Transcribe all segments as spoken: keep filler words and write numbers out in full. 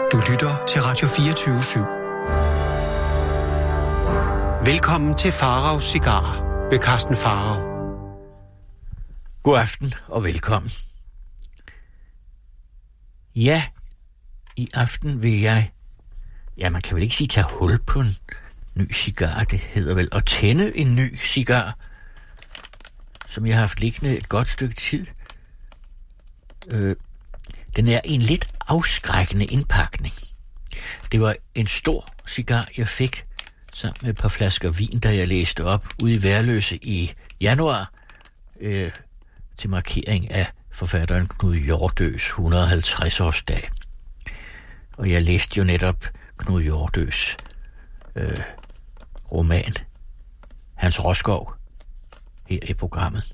Du lytter til Radio fireogtyve syv. Velkommen til Faraos Cigarer ved Karsten Farao. God aften og velkommen. Ja, i aften vil jeg... Ja, man kan vel ikke sige tage hul på en ny cigar. Det hedder vel at tænde en ny cigar, som jeg har haft liggende et godt stykke tid. Øh, den er en lidt afskrækkende indpakning. Det var en stor cigar, jeg fik sammen med et par flasker vin, da jeg læste op ude i Værløse i januar øh, til markering af forfatteren Knud Hjortøes et hundrede og halvtreds årsdag. Og jeg læste jo netop Knud Hjortøes øh, roman Hans Roskov her i programmet.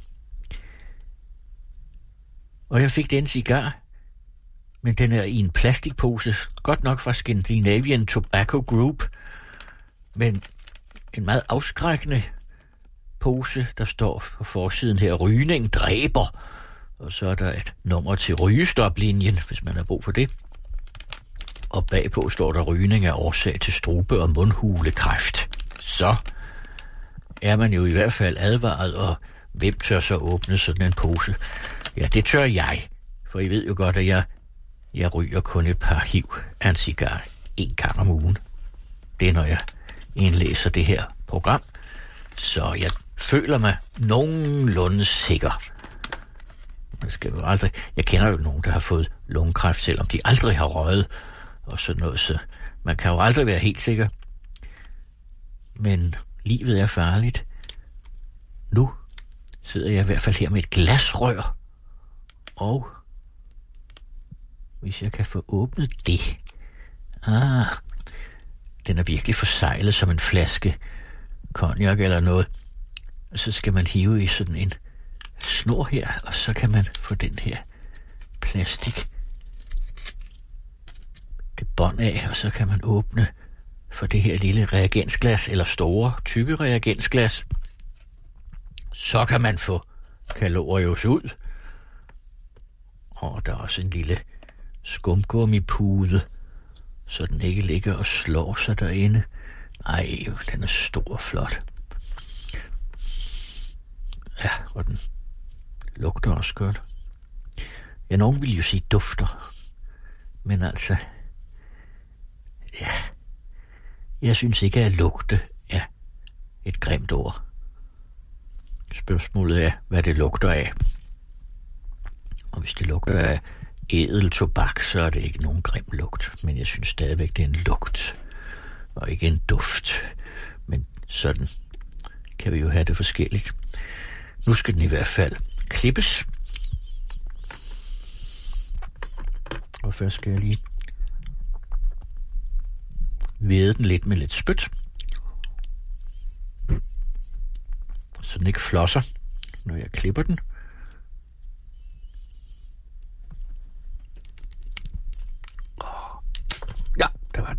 Og jeg fik den cigar, men den er i en plastikpose, godt nok fra Scandinavian Tobacco Group, men en meget afskrækkende pose, der står på forsiden her, rygning dræber, og så er der et nummer til rygestoplinjen, hvis man har brug for det. Og bagpå står der, rygning er årsag til strube- og mundhulekræft. Så er man jo i hvert fald advaret, og hvem tør så åbne sådan en pose? Ja, det tør jeg, for I ved jo godt, at jeg, jeg ryger kun et par hiv af en cigar en gang om ugen. Det er, når jeg indlæser det her program, så jeg føler mig nogenlunde sikker. Jeg, skal jo aldrig, jeg kender jo nogen, der har fået lungekræft, selvom de aldrig har røget og sådan noget, så man kan jo aldrig være helt sikker. Men livet er farligt. Nu sidder jeg i hvert fald her med et glasrør, og hvis jeg kan få åbnet det... Ah, den er virkelig forseglet som en flaske cognac eller noget. Og så skal man hive i sådan en snor her, og så kan man få den her plastik det bånd af, og så kan man åbne for det her lille reagensglas, eller store, tykke reagensglas. Så kan man få kalorius ud. Og der er også en lille skumgummipude, så den ikke ligger og slår sig derinde. Ej, den er stor og flot. Ja, og den lugter også godt. Ja, nogen vil jo sige dufter. Men altså... Ja... Jeg synes ikke, at lugte er et grimt ord. Spørgsmålet er, hvad det lugter af. Og hvis det lugter af ædel tobak, så er det ikke nogen grim lugt. Men jeg synes stadigvæk, det er en lugt, og ikke en duft. Men sådan kan vi jo have det forskelligt. Nu skal den i hvert fald klippes. Og først skal jeg lige væde den lidt med lidt spyt, så den ikke flosser, når jeg klipper den. Oh. Ja, der var den.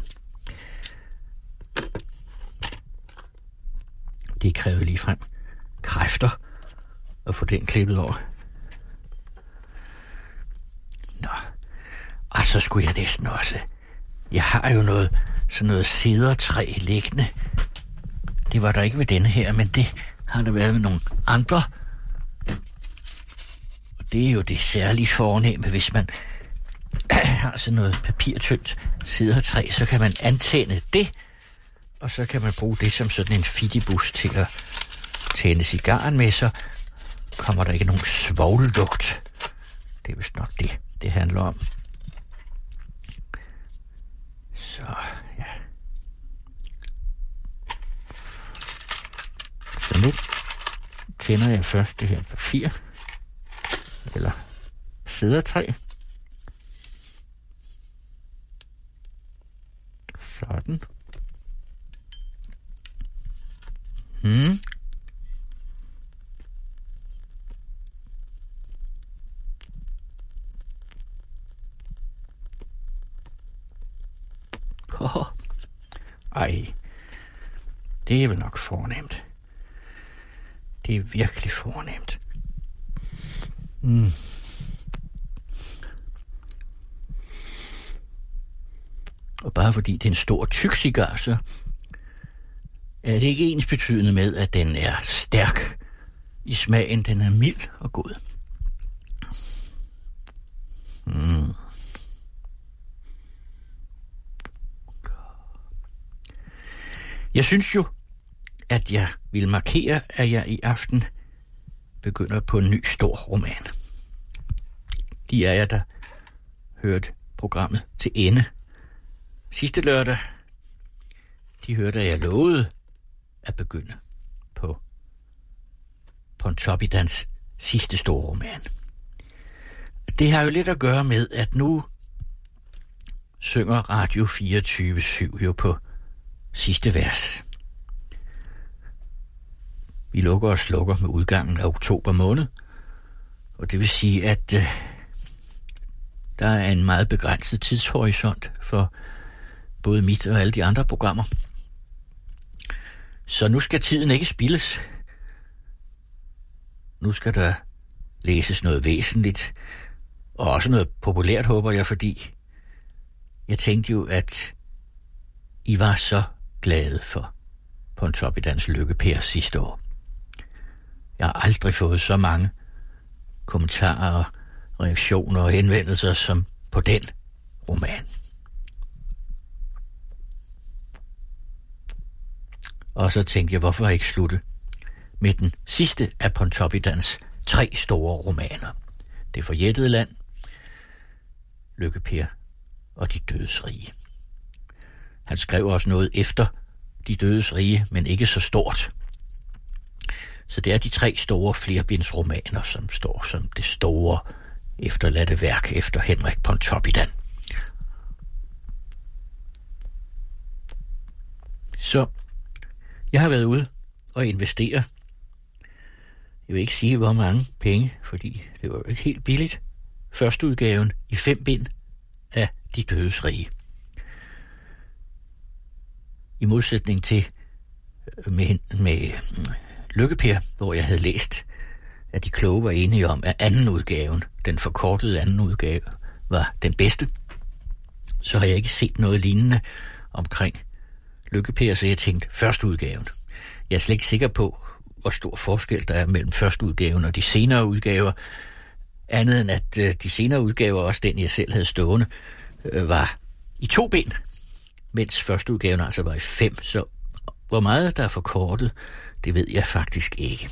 Det kræver lige frem kræfter at få den klippet over. Nå, og så skulle jeg næsten også... Jeg har jo noget, sådan noget cedertræ liggende. Det var der ikke ved denne her, men det har der været med nogle andre. Og det er jo det særlige fornemme, hvis man har sådan noget papirtyndt cedertræ, så kan man antænde det, og så kan man bruge det som sådan en fidibus til at tænde cigaren med, så kommer der ikke nogen svovllugt. Det er vist nok det, det handler om. Så, ja. Så nu tænder jeg først det her papir, eller cedertræ. Sådan. Hmm. Oh. Ej, det er vel nok fornemt. Det er virkelig fornemt. Mm. Og bare fordi det er en stor tyk cigar, så er det ikke ensbetydende med, at den er stærk i smagen. Den er mild og god. Mm. Jeg synes jo, at jeg vil markere, at jeg i aften begynder på en ny stor roman. De er jeg, der hørte programmet til ende sidste lørdag. De hørte, at jeg lovede at begynde på Pontoppidans sidste store roman. Det har jo lidt at gøre med, at nu synger Radio fireogtyve syv jo på sidste vers. Vi lukker og slukker med udgangen af oktober måned, og det vil sige, at øh, der er en meget begrænset tidshorisont for både mit og alle de andre programmer. Så nu skal tiden ikke spildes. Nu skal der læses noget væsentligt, og også noget populært, håber jeg, fordi jeg tænkte jo, at I var så glade for Pontoppidans Lykke-Per sidste år. Jeg har aldrig fået så mange kommentarer, reaktioner og henvendelser som på den roman. Og så tænkte jeg, hvorfor ikke slutte med den sidste af Pontoppidans tre store romaner. Det forjættede land, Lykke-Per og De dødes rige. Han skrev også noget efter De dødes rige, men ikke så stort. Så det er de tre store flerbindsromaner, som står som det store efterladte værk efter Henrik Pontoppidan. Så jeg har været ude og investere. Jeg vil ikke sige, hvor mange penge, fordi det var ikke helt billigt. Førsteudgaven i fem bind af De dødes rige. I modsætning til med, med Lykke-Per, hvor jeg havde læst, at de kloge var enige om, at anden udgaven, den forkortede anden udgave, var den bedste, så har jeg ikke set noget lignende omkring Lykke-Per, så jeg tænkte, første udgaven. Jeg er slet ikke sikker på, hvor stor forskel der er mellem første udgaven og de senere udgaver, andet end at øh, de senere udgaver, også den jeg selv havde stående, øh, var i to bind, mens første udgaven altså var i fem, så hvor meget der er forkortet, det ved jeg faktisk ikke.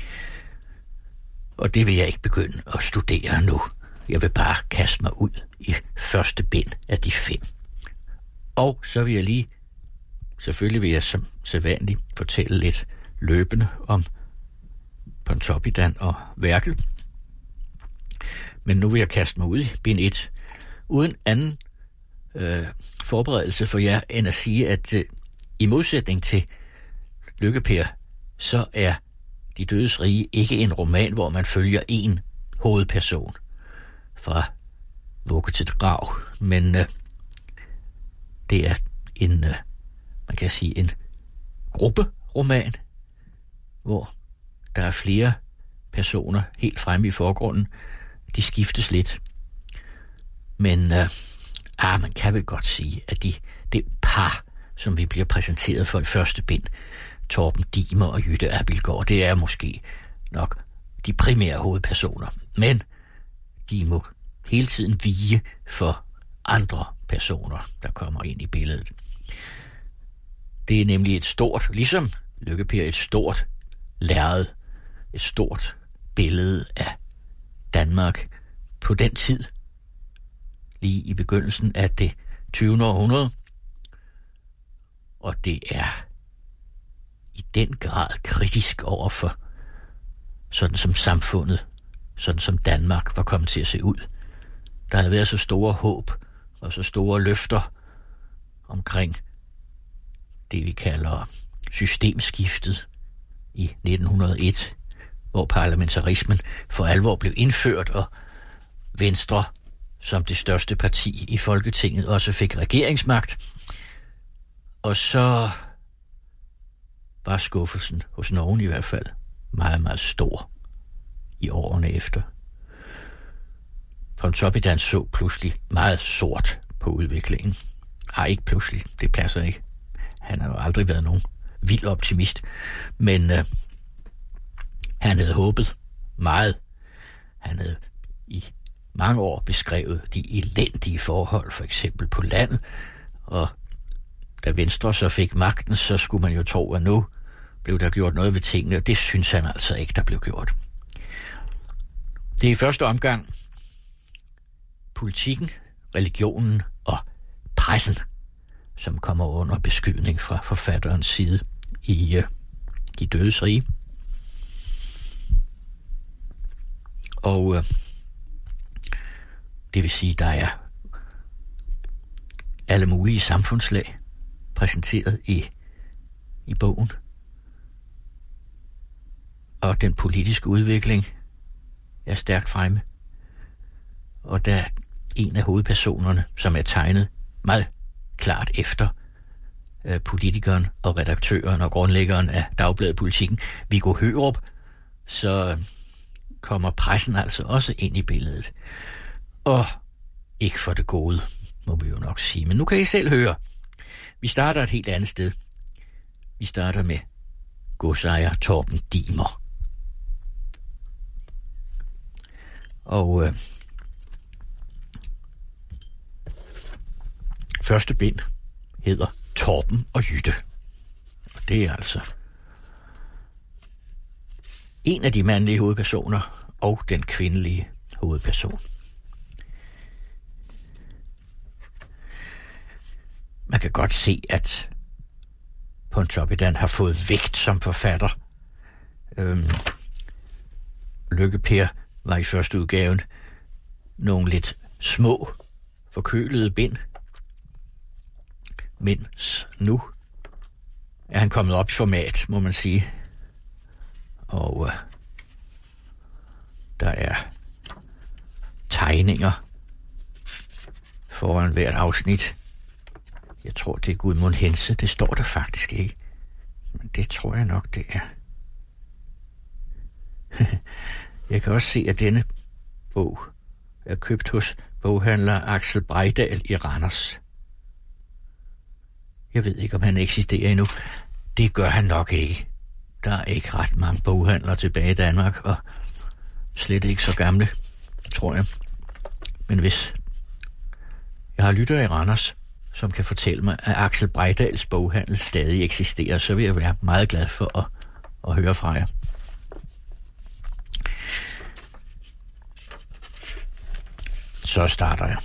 Og det vil jeg ikke begynde at studere nu. Jeg vil bare kaste mig ud i første bind af de fem. Og så vil jeg lige, selvfølgelig vil jeg som sædvanligt fortælle lidt løbende om Pontoppidan og værket. Men nu vil jeg kaste mig ud i bind et, uden anden øh, forberedelse for jer, end at sige, at øh, i modsætning til Lykke-Per, så er De dødes rige ikke en roman, hvor man følger en hovedperson fra vugge til grav, men øh, det er en, øh, man kan sige, en grupperoman, hvor der er flere personer helt fremme i forgrunden. De skiftes lidt. Men øh, ah, man kan vel godt sige, at de, det par, som vi bliver præsenteret for i første bind, Torben Dimer og Jytte Abildgaard, det er måske nok de primære hovedpersoner. Men de må hele tiden vige for andre personer, der kommer ind i billedet. Det er nemlig et stort, ligesom Lykke-Per, et stort lærred, et stort billede af Danmark på den tid, lige i begyndelsen af det tyvende århundrede. Og det er i den grad kritisk overfor sådan som samfundet, sådan som Danmark var kommet til at se ud. Der havde været så store håb og så store løfter omkring det, vi kalder systemskiftet i nitten hundrede og et, hvor parlamentarismen for alvor blev indført, og Venstre som det største parti i Folketinget også fik regeringsmagt. Og så var skuffelsen hos nogen i hvert fald meget, meget stor i årene efter. Pontoppidan så pludselig meget sort på udviklingen. Har ikke pludselig. Det passer ikke. Han har jo aldrig været nogen vild optimist. Men øh, han havde håbet meget. Han havde i mange år beskrevet de elendige forhold, for eksempel på landet. Og da Venstre så fik magten, så skulle man jo tro, at nu blev der gjort noget ved tingene, og det synes han altså ikke, der blev gjort. Det er i første omgang politikken, religionen og pressen, som kommer under beskydning fra forfatterens side i uh, De Dødes Rige. Og uh, det vil sige, der er alle mulige samfundslag præsenteret i, i bogen. Og den politiske udvikling er stærkt fremme. Og der er en af hovedpersonerne, som er tegnet meget klart efter øh, politikeren og redaktøren og grundlæggeren af Dagbladet Politikken, Viggo Hørup, så kommer pressen altså også ind i billedet. Og ikke for det gode, må vi jo nok sige. Men nu kan I selv høre. Vi starter et helt andet sted. Vi starter med godsejer Torben Diemer. Og øh, første bind hedder Torben og Jytte. Og det er altså en af de mandlige hovedpersoner og den kvindelige hovedperson. Man kan godt se, at Pontoppidan har fået vægt som forfatter. Øhm, Lykke-Per var i første udgaven nogle lidt små, forkølede bind. Mens nu er han kommet op i format, må man sige. Og øh, der er tegninger foran hvert afsnit. Jeg tror, det er Gudmund Hense. Det står der faktisk ikke. Men det tror jeg nok, det er. Jeg kan også se, at denne bog er købt hos boghandler Axel Brejdal i Randers. Jeg ved ikke, om han eksisterer endnu. Det gør han nok ikke. Der er ikke ret mange boghandlere tilbage i Danmark, og slet ikke så gamle, tror jeg. Men hvis jeg har lyttere i Randers, som kan fortælle mig, at Axel Brejdals boghandel stadig eksisterer, så vil jeg være meget glad for at, at høre fra jer. Så starter jeg.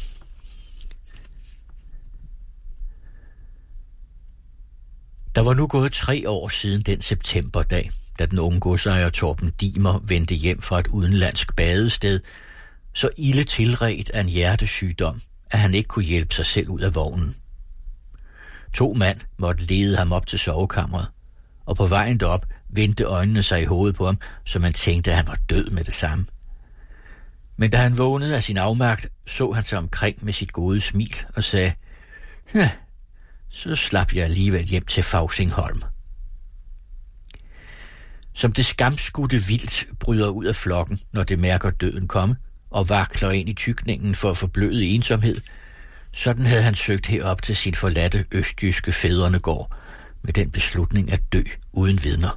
Der var nu gået tre år siden den septemberdag, da den unge godsejer Torben Diemer vendte hjem fra et udenlandsk badested, så ilde tilredt af en hjertesygdom, at han ikke kunne hjælpe sig selv ud af vognen. To mand måtte lede ham op til sovekammeret, og på vejen derop vendte øjnene sig i hovedet på ham, så man tænkte, at han var død med det samme. Men da han vågnede af sin afmagt, så han sig omkring med sit gode smil og sagde, ja, så slap jeg alligevel hjem til Fausingholm. Som det skamskudte vildt bryder ud af flokken, når det mærker døden komme, og vakler ind i tykningen for at forbløde ensomhed, sådan havde han søgt herop til sin forladte østjyske fædrenegård, med den beslutning at dø uden vidner.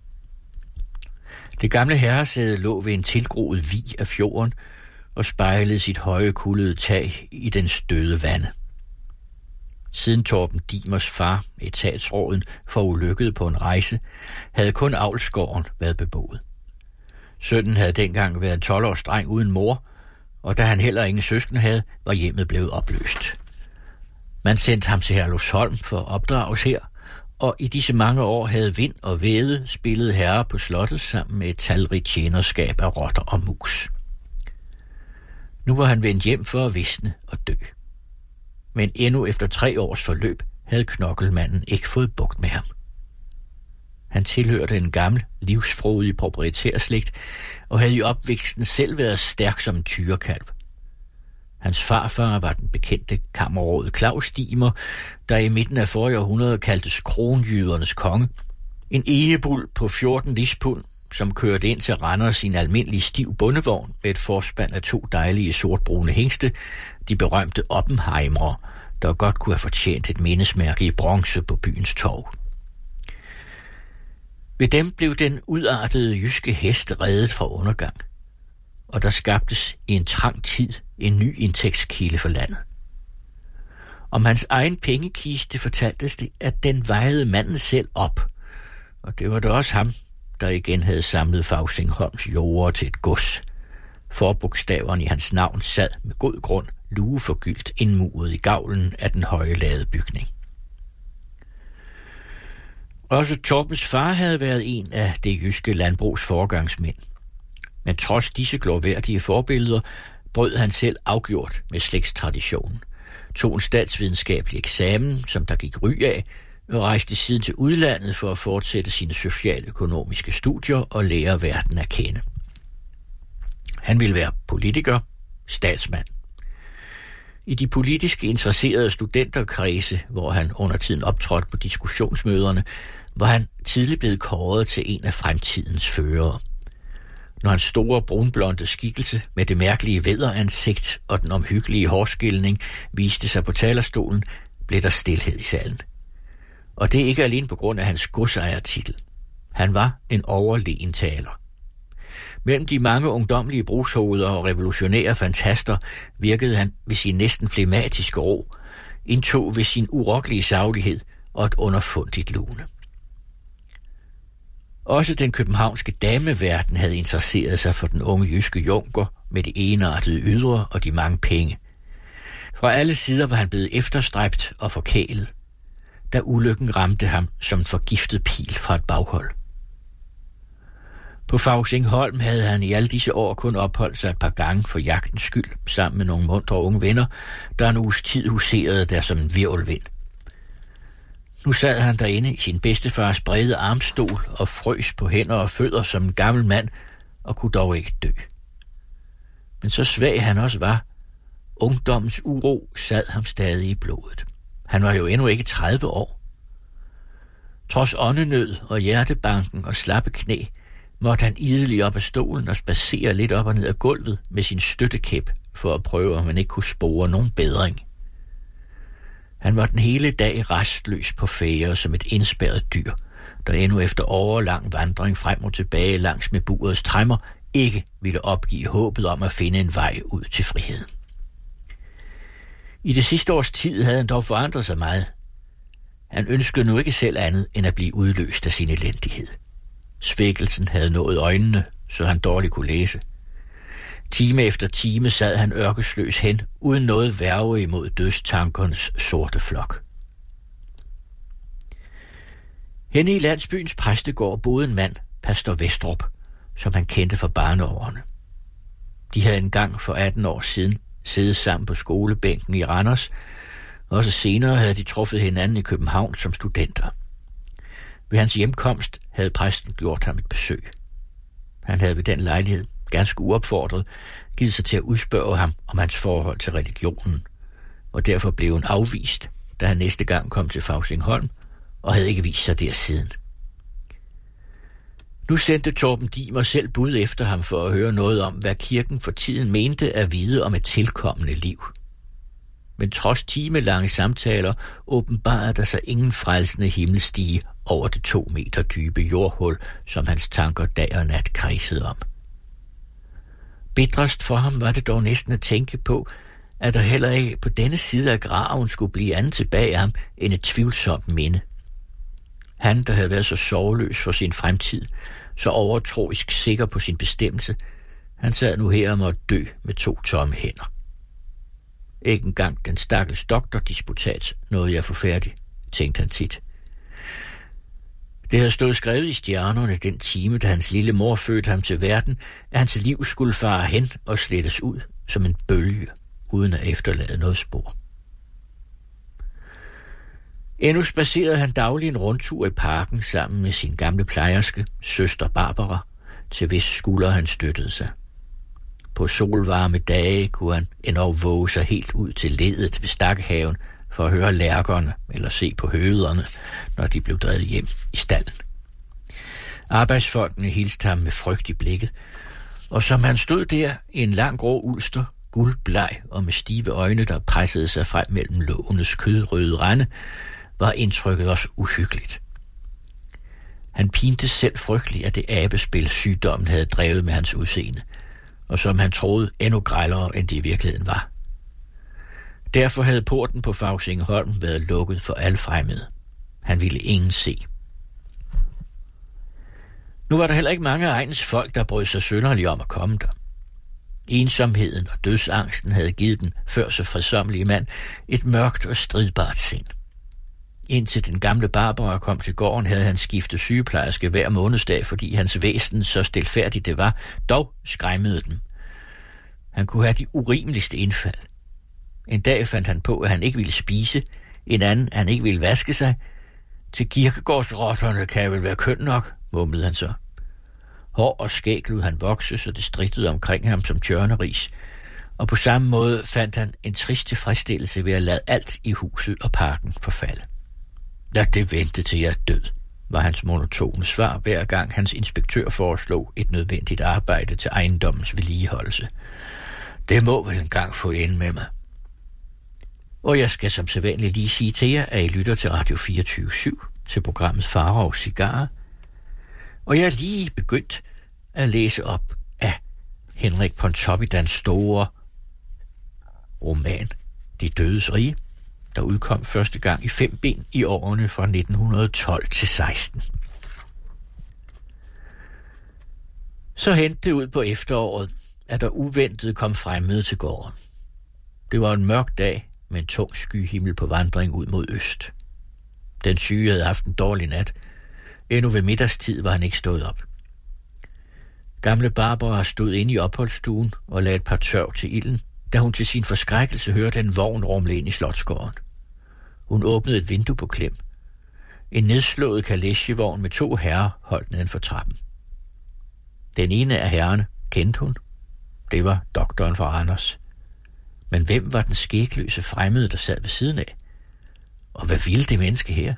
Det gamle herresæde lå ved en tilgroet vig af fjorden og spejlede sit høje kullede tag i den støde vande. Siden Torben Diemers far, etatsråden, forulykket på en rejse, havde kun avlsgården været beboet. Sønnen havde dengang været tolv års dreng uden mor, og da han heller ingen søsken havde, var hjemmet blevet opløst. Man sendte ham til Herlufsholm for at opdrages her, og i disse mange år havde vind og væde spillet herre på slottet sammen med et talrigt tjenerskab af rotter og mus. Nu var han vendt hjem for at visne og dø. Men endnu efter tre års forløb havde knokkelmanden ikke fået bugt med ham. Han tilhørte en gammel, livsfrodig proprietærslægt og havde i opvæksten selv været stærk som en tyrekalv. Hans farfar var den bekendte kammerråd Claus Diemer, der i midten af forrige århundrede kaldtes kronjydernes konge. En egebuld på fjorten lispund, som kørte ind til Randers i en almindelig stiv bondevogn med et forspand af to dejlige sortbrune hængste, de berømte Oppenheimere, der godt kunne have fortjent et mindesmærke i bronze på byens torv. Ved dem blev den udartede jyske hest reddet fra undergang, og der skabtes i en trang tid en ny indtægtskilde for landet. Om hans egen pengekiste fortaltes det, at den vejede manden selv op, og det var da også ham, der igen havde samlet Fausingholms jorder til et gods. Forbogstaverne i hans navn sad med god grund lueforgyldt indmuret i gavlen af den høje lade bygning. Også Torbens far havde været en af det jyske landbrugs foregangsmænd. Men trods disse glorværdige forbilleder brød han selv afgjort med slægtstraditionen, tog en statsvidenskabelig eksamen, som der gik ry af, og rejste siden til udlandet for at fortsætte sine socialøkonomiske studier og lære verden at kende. Han ville være politiker, statsmand. I de politiske interesserede studenterkredse, hvor han under tiden optrådte på diskussionsmøderne, var han tidligt blevet kåret til en af fremtidens førere. Når hans store brunblonde skikkelse med det mærkelige vædderansigt og den omhyggelige hårskilning viste sig på talerstolen, blev der stilhed i salen. Og det er ikke alene på grund af hans godsejertitel. Han var en overlegen taler. Mellem de mange ungdomlige brugshoveder og revolutionære fantaster virkede han ved sin næsten flegmatiske ro, indtog ved sin urokkelige saglighed og et underfundigt lune. Også den københavnske dameverden havde interesseret sig for den unge jyske junker med det enartede ydre og de mange penge. Fra alle sider var han blevet efterstræbt og forkælet, da ulykken ramte ham som en forgiftet pil fra et baghold. På Fausingholm havde han i alle disse år kun opholdt sig et par gange for jagtens skyld, sammen med nogle muntre unge venner, der en uges tid huserede der som en hvirvelvind. Nu sad han derinde i sin bedstefars brede armstol og frøs på hænder og fødder som en gammel mand, og kunne dog ikke dø. Men så svag han også var, ungdommens uro sad ham stadig i blodet. Han var jo endnu ikke tredive år. Trods åndenød og hjertebanken og slappe knæ, måtte han idelig op af stolen og spacere lidt op og ned af gulvet med sin støttekæp, for at prøve, om man ikke kunne spore nogen bedring. Han var den hele dag rastløs på fære som et indspærret dyr, der endnu efter årelang vandring frem og tilbage langs med burets tremmer ikke ville opgive håbet om at finde en vej ud til friheden. I det sidste års tid havde han dog forandret sig meget. Han ønskede nu ikke selv andet end at blive udløst af sin elendighed. Svækkelsen havde nået øjnene, så han dårligt kunne læse. Time efter time sad han ørkesløs hen, uden noget værge imod dødstankernes sorte flok. Henne i landsbyens præstegård boede en mand, pastor Vestrup, som han kendte fra barneårene. De havde engang for atten år siden siddet sammen på skolebænken i Randers, og også senere havde de truffet hinanden i København som studenter. Ved hans hjemkomst havde præsten gjort ham et besøg. Han havde ved den lejlighed, ganske uopfordret, givet sig til at udspørge ham om hans forhold til religionen, og derfor blev han afvist, da han næste gang kom til Fausingholm, og havde ikke vist sig der siden. Nu sendte Torben Dimer selv bud efter ham for at høre noget om, hvad kirken for tiden mente at vide om et tilkommende liv. Men trods timelange samtaler åbenbarede der sig ingen frelsende himmelstige over det to meter dybe jordhul, som hans tanker dag og nat kredsede om. Bitrest for ham var det dog næsten at tænke på, at der heller ikke på denne side af graven skulle blive andet tilbage af ham end et tvivlsomt minde. Han, der havde været så sorgløs for sin fremtid, så overtroisk sikker på sin bestemmelse, han sad nu her og måtte dø med to tomme hænder. Ikke engang den stakkels doktordisputat nåede jeg forfærdigt, tænkte han tit. Det havde stået skrevet i stjernerne den time, da hans lille mor fødte ham til verden, at hans liv skulle fare hen og slettes ud som en bølge, uden at efterlade noget spor. Endnu spacerede han daglig en rundtur i parken sammen med sin gamle plejerske, søster Barbara, til hvis skulder han støttede sig. På solvarme dage kunne han endnu våge sig helt ud til ledet ved stakkehaven for at høre lærkerne eller se på høvederne, når de blev drevet hjem i stallen. Arbejdsfolkene hilste ham med frygt i blikket, og som han stod der i en lang grå ulster, guldbleg og med stive øjne, der pressede sig frem mellem lågenes kødrøde rande, var indtrykket også uhyggeligt. Han pinte selv frygteligt af det abespil, sygdommen havde drevet med hans udseende, og som han troede endnu grellere, end det i virkeligheden var. Derfor havde porten på Fausingholm været lukket for alle fremmede. Han ville ingen se. Nu var der heller ikke mange af egens folk, der brød sig synderligt om at komme der. Ensomheden og dødsangsten havde givet den før så fredsommelige mand et mørkt og stridbart sind. Indtil den gamle Barbara kom til gården, havde han skiftet sygeplejerske hver månedsdag, fordi hans væsen, så stilfærdigt det var, dog skræmmede dem. Han kunne have de urimeligste indfald. En dag fandt han på, at han ikke ville spise, en anden, at han ikke ville vaske sig. Til kirkegårdsrotterne kan jeg vel være køn nok, mumlede han så. Hår og skæg lod han vokse, så det strittede omkring ham som tjørneris, og på samme måde fandt han en trist tilfredsstillelse ved at lade alt i huset og parken forfalde. Lad det vente til jeg er død, var hans monotone svar, hver gang hans inspektør foreslog et nødvendigt arbejde til ejendommens vedligeholdelse. Det må vel engang få ende med mig. Og jeg skal som sædvanligt lige sige til jer, at I lytter til Radio fireogtyve syv, til programmet Farao Cigarer, og jeg er lige begyndt at læse op af Henrik Pontoppidans store roman De Dødes Rige, der udkom første gang i fem bind i årene fra nitten tolv til seksten. Så hentede det ud på efteråret, at der uventet kom fremmede til gården. Det var en mørk dag med en tung skyhimmel på vandring ud mod øst. Den syge havde haft en dårlig nat. Endnu ved middagstid var han ikke stået op. Gamle Barbara stod inde i opholdsstuen og lagde et par tørv til ilden, da hun til sin forskrækkelse hørte en vogn rumle ind i Slotsgården. Hun åbnede et vindue på klem. En nedslået kalesjevogn med to herrer holdt neden for trappen. Den ene af herrerne kendte hun. Det var doktoren fra Randers. Men hvem var den skægløse fremmede, der sad ved siden af? Og hvad ville det menneske her?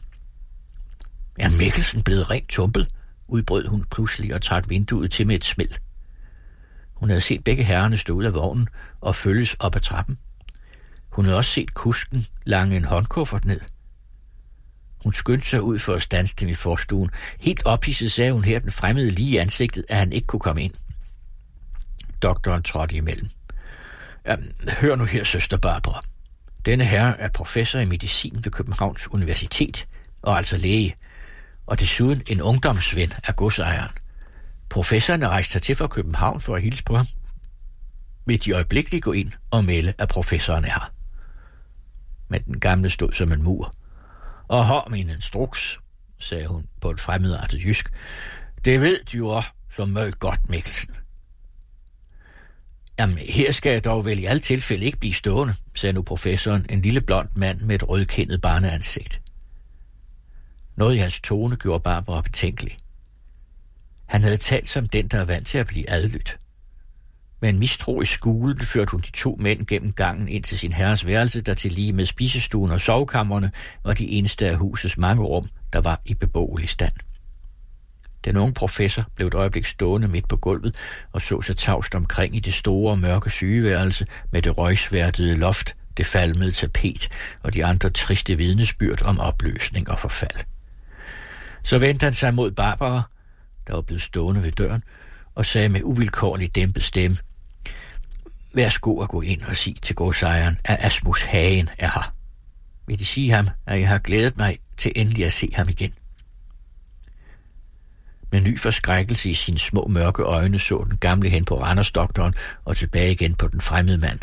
Er Mikkelsen blevet rent tumpet? Udbrød hun pludselig og trak vinduet til med et smæld. Hun havde set begge herrerne stå ud af vognen og følges op ad trappen. Hun havde også set kusken lange en håndkuffert ned. Hun skyndte sig ud for at standse dem i forstuen. Helt ophidset sagde hun her den fremmede lige i ansigtet, at han ikke kunne komme ind. Doktoren trådte imellem. Jamen, hør nu her, søster Barbara. Denne herre er professor i medicin ved Københavns Universitet, og altså læge, og desuden en ungdomsven af godsejeren. Professoren er rejst hertil fra København for at hilse på ham. Vil de øjeblikkeligt gå ind og melde, at professoren er her? Men den gamle stod som en mur. Og hør min instruks, sagde hun på et fremmedartet jysk. Det ved du jo som meget godt, Mikkelsen. Jamen, her skal jeg dog vel i alle tilfælde ikke blive stående, sagde nu professoren, en lille blond mand med et rødkindet barneansigt. Noget i hans tone gjorde Barbara betænkelig. Han havde talt som den, der er vant til at blive adlydt. Med en mistroisk skule førte hun de to mænd gennem gangen ind til sin herres værelse, der til lige med spisestuen og sovekammerne var de eneste af husets mange rum, der var i beboelig stand. Den unge professor blev et øjeblik stående midt på gulvet og så sig tavst omkring i det store mørke sygeværelse med det røgsværtede loft, det falmede tapet og de andre triste vidnesbyrd om opløsning og forfald. Så vendte han sig mod Barbara, der var blevet stående ved døren, og sagde med uvilkårlig dæmpet stemme: Værsgo at gå ind og sige til godsejeren, at Asmus Hagen er her. Vil de sige ham, at jeg har glædet mig til endelig at se ham igen? Med ny forskrækkelse i sine små mørke øjne så den gamle hen på Randersdoktoren og tilbage igen på den fremmede mand.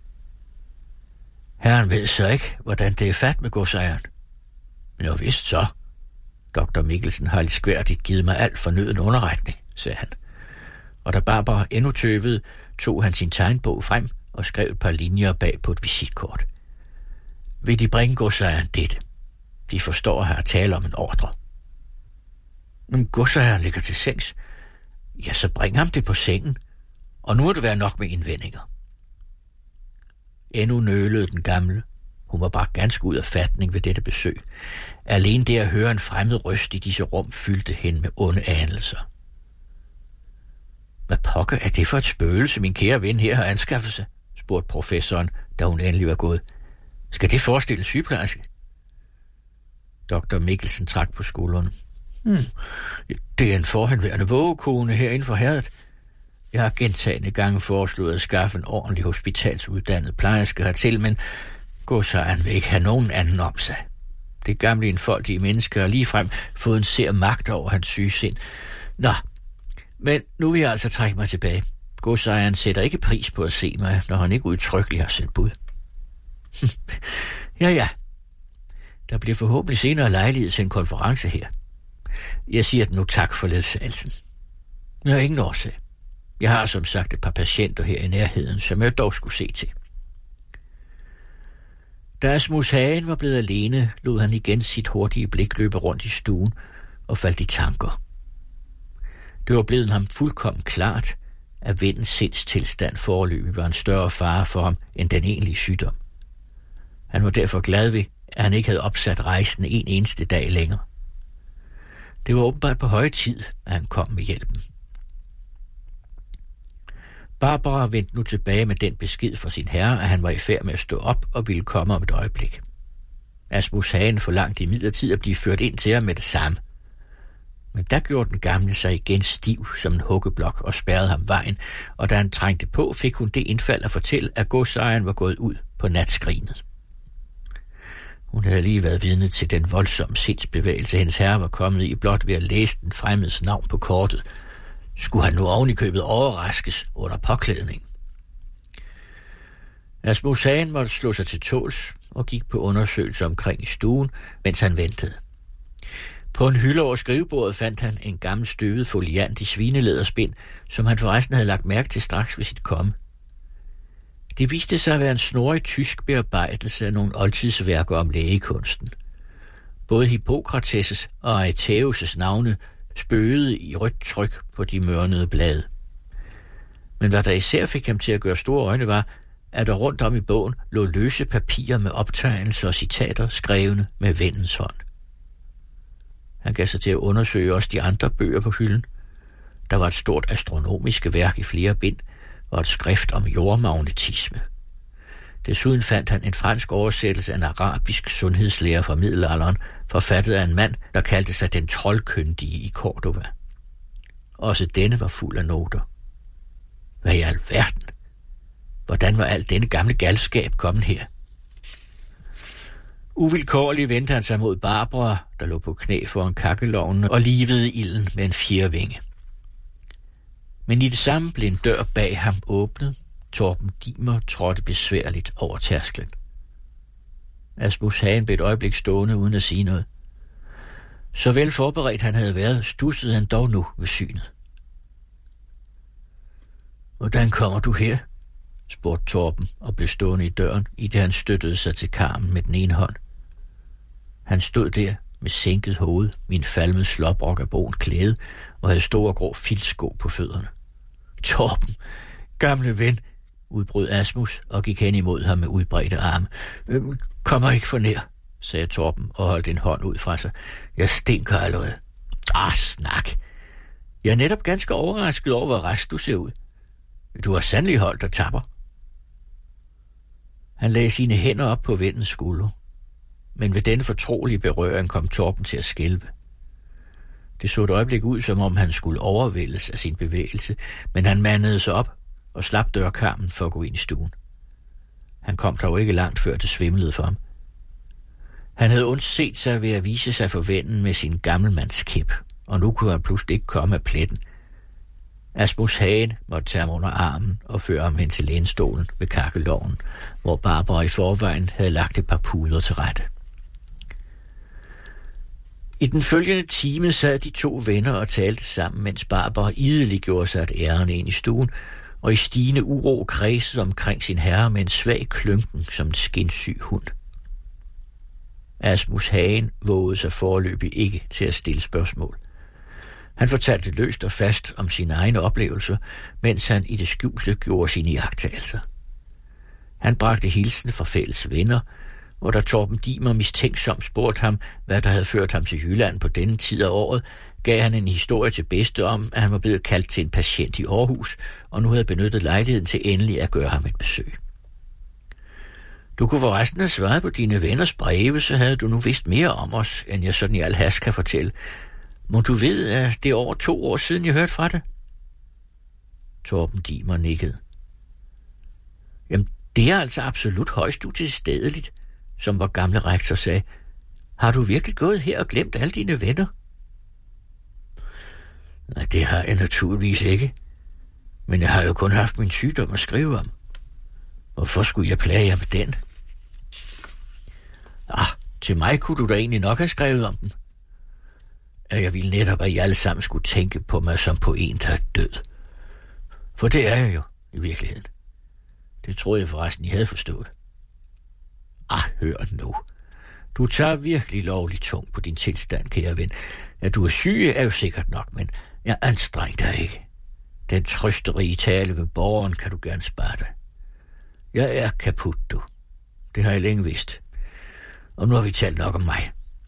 Herren ved så ikke, hvordan det er fat med godsejeren. Men jo vist så. Doktor Mikkelsen har lidt skværdigt givet mig alt fornøden underretning, sagde han. Og da Barbara endnu tøvede, tog han sin tegnbog frem og skrev et par linjer bag på et visitkort. Vil de bringe godsejeren dette? De forstår at have at tale om en ordre. Men godsejeren ligger til sengs. Ja, så bring ham det på sengen, og nu må det være nok med indvendinger. Endnu nølede den gamle. Hun var bare ganske ud af fatning ved dette besøg. Alene det at høre en fremmed røst i disse rum fyldte hende med onde anelser. Hvad pokker er det for et spøgelse, min kære ven her har anskaffet sig? spurgte professoren, da hun endelig var gået. Skal det forestille sygeplejerske? doktor Mikkelsen trak på skuldrene. Hmm. Det er en forhenværende vågekone herinde for herret. Jeg har gentagne gange foreslået at skaffe en ordentlig hospitalsuddannet plejerske hertil, men godsejeren vil ikke have nogen anden om sig. Det gamle enfoldige menneske har ligefrem fået en sær magt over hans sygesind. Nå, men nu vil jeg altså trække mig tilbage. Godsejeren sætter ikke pris på at se mig, når han ikke udtrykkeligt har sendt bud. ja, ja. Der bliver forhåbentlig senere lejlighed til en konference her. Jeg siger nu tak for ledsagelsen. Jeg har ingen årsag. Jeg har som sagt et par patienter her i nærheden, som jeg dog skulle se til. Da Asmus Hagen var blevet alene, lod han igen sit hurtige blik løbe rundt i stuen og faldt i tanker. Det var blevet ham fuldkommen klart, at vindens sindstilstand foreløbig var en større fare for ham end den egentlige sygdom. Han var derfor glad ved, at han ikke havde opsat rejsen en eneste dag længere. Det var åbenbart på høje tid, at han kom med hjælpen. Barbara vendte nu tilbage med den besked fra sin herre, at han var i færd med at stå op og ville komme om et øjeblik. Asmus Hagen forlangte imidlertid at blive ført ind til ham med det samme. Men der gjorde den gamle sig igen stiv som en huggeblok og spærrede ham vejen, og da han trængte på, fik hun det indfald at fortælle, at godsejeren var gået ud på natskrinet. Hun havde lige været vidne til den voldsomme sindsbevægelse, hendes herre var kommet i blot ved at læse den fremmedes navn på kortet. Skulle han nu oven i købet overraskes under påklædning? Asmus Hagen måtte slå sig til tåls og gik på undersøgelse omkring i stuen, mens han ventede. På en hylde over skrivebordet fandt han en gammel støvet foliant i svinelæderspind, som han forresten havde lagt mærke til straks ved sit komme. Det viste sig at være en snorig tysk bearbejdelse af nogle oldtidsværker om lægekunsten. Både Hippokrates' og Aetheus' navne spøgede i rødt tryk på de mørnede blade. Men hvad der især fik ham til at gøre store øjne var, at der rundt om i bogen lå løse papirer med optegnelser og citater skrevne med vennens hånd. Han gav sig til at undersøge også de andre bøger på hylden. Der var et stort astronomisk værk i flere bind og et skrift om jordmagnetisme. Desuden fandt han en fransk oversættelse af en arabisk sundhedslære fra middelalderen, forfattet af en mand, der kaldte sig den troldkyndige i Cordova. Også denne var fuld af noter. Hvad i alverden? Hvordan var al denne gamle galskab kommet her? Uvilkårligt vendte han sig mod Barbara, der lå på knæ foran kakkelovnen og livede ilden med en fjervinge. Men i det samme blev en dør bag ham åbnet. Torben Dimer trådte besværligt over tærsklen. Asmus Hagen blev et øjeblik stående uden at sige noget. Så vel forberedt han havde været, stussede han dog nu ved synet. Hvordan kommer du her? Spurgte Torben og blev stående i døren, i det han støttede sig til karmen med den ene hånd. Han stod der med sænket hoved, min falmet slåbrok af brunt klæde og havde store grå filtsko på fødderne. Torben, gamle ven, udbrød Asmus og gik hen imod ham med udbredte arme. Kommer ikke for nær, sagde Torben og holdt en hånd ud fra sig. Jeg stinker allerede. Ah, snak. Jeg er netop ganske overrasket over, hvor rask du ser ud. Du har sandelig holdt dig tapper. Han lagde sine hænder op på vennens skulder, men ved denne fortrolige berøring kom Torben til at skælve. Det så et øjeblik ud, som om han skulle overvældes af sin bevægelse, men han mandede sig op og slap dørkarmen for at gå ind i stuen. Han kom dog ikke langt før det svimlede for ham. Han havde undset sig ved at vise sig for vennen med sin gammelmandskæp, og nu kunne han pludselig ikke komme af pletten. Asmus Hagen måtte tage ham under armen og føre ham hen til lænestolen ved kakkeloven, hvor Barbara i forvejen havde lagt et par puder til rette. I den følgende time sad de to venner og talte sammen, mens Barbara idelig gjorde sig et ærende ind i stuen, og i stigende uro kredsede omkring sin herre med en svag klynken som en skinsyg hund. Asmus Hagen vågede sig foreløbig ikke til at stille spørgsmål. Han fortalte løst og fast om sine egne oplevelser, mens han i det skjulte gjorde sine iagttagelser. Han bragte hilsen fra fælles venner, og da Torben Dimer mistænksomt spurgte ham, hvad der havde ført ham til Jylland på denne tid af året, gav han en historie til bedste om, at han var blevet kaldt til en patient i Aarhus, og nu havde benyttet lejligheden til endelig at gøre ham et besøg. Du kunne forresten have svaret på dine venners breve, så havde du nu vidst mere om os, end jeg sådan i al hast kan fortælle. Må du vide, at det er over to år siden, jeg hørte fra det? Torben Dimer nikkede. Jamen, det er altså absolut højst utilstedeligt, som vor gamle rektor sagde. Har du virkelig gået her og glemt alle dine venner? Nej, det har jeg naturligvis ikke. Men jeg har jo kun haft min sygdom at skrive om. Hvorfor skulle jeg plage jer med den? Ah, til mig kunne du da egentlig nok have skrevet om den. At jeg ville netop, at I alle sammen skulle tænke på mig som på en, der er død. For det er jeg jo, i virkeligheden. Det troede jeg forresten, I havde forstået. Ah, hør nu. Du tager virkelig lovligt tung på din tilstand, kære ven. At du er syg, er jo sikkert nok, men jeg anstrænger dig ikke. Den trøsterige tale ved borgeren kan du gerne spare dig. Jeg er kaput, du. Det har jeg længe vidst. Og nu har vi talt nok om mig.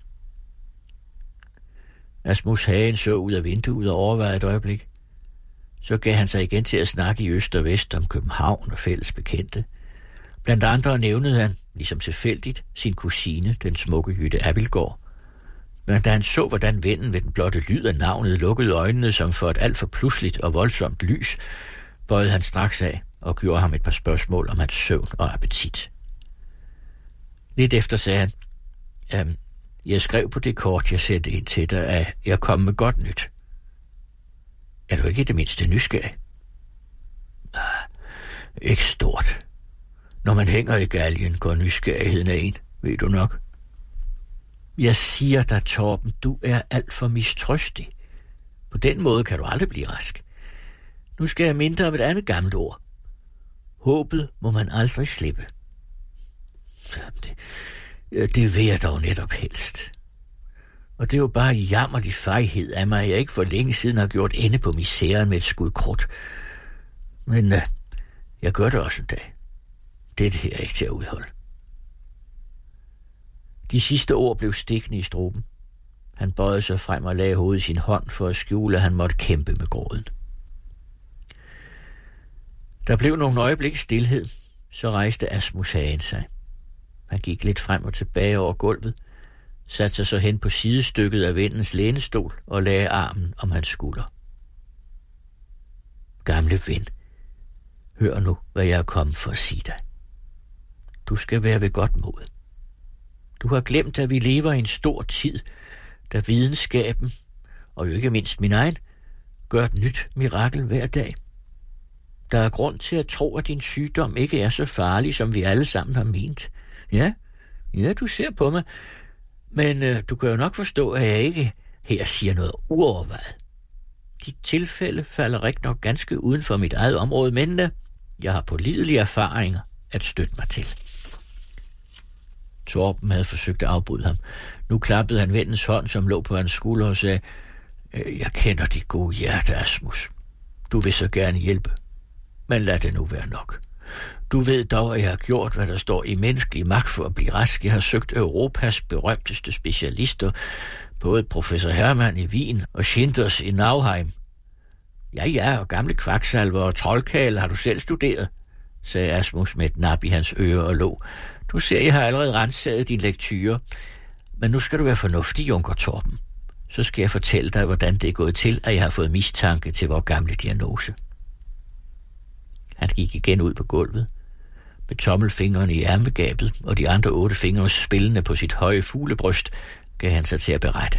Asmus Hagen så ud af vinduet og overvejede et øjeblik. Så gav han sig igen til at snakke i øst og vest om København og fælles bekendte. Blandt andre nævnede han, ligesom tilfældigt, sin kusine, den smukke Jytte Abildgaard. Men da han så, hvordan vennen ved den blotte lyd af navnet lukkede øjnene som for et alt for pludseligt og voldsomt lys, bøjede han straks af og gjorde ham et par spørgsmål om hans søvn og appetit. Lidt efter sagde han, øhm, jeg skrev på det kort, jeg sendte ind til dig, at jeg kom med godt nyt. Er du ikke det mindste nysgerrig? Ah, ikke stort. Når man hænger i galgen, går nysgerrigheden af en, ved du nok. Jeg siger dig, Torben, du er alt for mistrøstig. På den måde kan du aldrig blive rask. Nu skal jeg minde om et andet gammelt ord. Håbet må man aldrig slippe. Det, det vil jeg dog netop helst. Og det er jo bare jammerlig fejhed af mig, at jeg ikke for længe siden har gjort ende på misæren med et skud krudt. Men uh, jeg gør det også en dag. Det er det her ikke til at udholde. De sidste ord blev stikkende i struben. Han bøjede sig frem og lagde hovedet i sin hånd for at skjule, at han måtte kæmpe med gråden. Der blev nogle øjeblik stilhed, så rejste Asmus Hagen sig. Han gik lidt frem og tilbage over gulvet, satte sig så hen på sidestykket af vennens lænestol og lagde armen om hans skulder. Gamle ven, hør nu, hvad jeg er kommet for at sige dig. Du skal være ved godt mod. Du har glemt, at vi lever i en stor tid, da videnskaben, og jo ikke mindst min egen, gør et nyt mirakel hver dag. Der er grund til at tro, at din sygdom ikke er så farlig, som vi alle sammen har ment. Ja, ja, du ser på mig, men øh, du kan jo nok forstå, at jeg ikke her siger noget uovervejet. De tilfælde falder rigtig nok ganske uden for mit eget område, men øh, jeg har pålidelige erfaringer at støtte mig til. Torben havde forsøgt at afbryde ham. Nu klappede han vennens hånd, som lå på hans skulder, og sagde, jeg kender dit gode hjerte, Asmus. Du vil så gerne hjælpe. Men lad det nu være nok. Du ved dog, at jeg har gjort, hvad der står i menneskelig magt for at blive rask. Jeg har søgt Europas berømteste specialister, både professor Hermann i Wien og Schinders i Nauheim. Ja, ja, og gamle kvaksalver og troldkale har du selv studeret, sagde Asmus med et nap i hans øre og lå. Du ser, jeg har allerede renset din lektyre. Men nu skal du være fornuftig, Junker Torben. Så skal jeg fortælle dig, hvordan det er gået til, at jeg har fået mistanke til vores gamle diagnose. Han gik igen ud på gulvet, med tommelfingrene i ærmegabet og de andre otte fingre spillende på sit høje fuglebryst, gav han sig til at berette.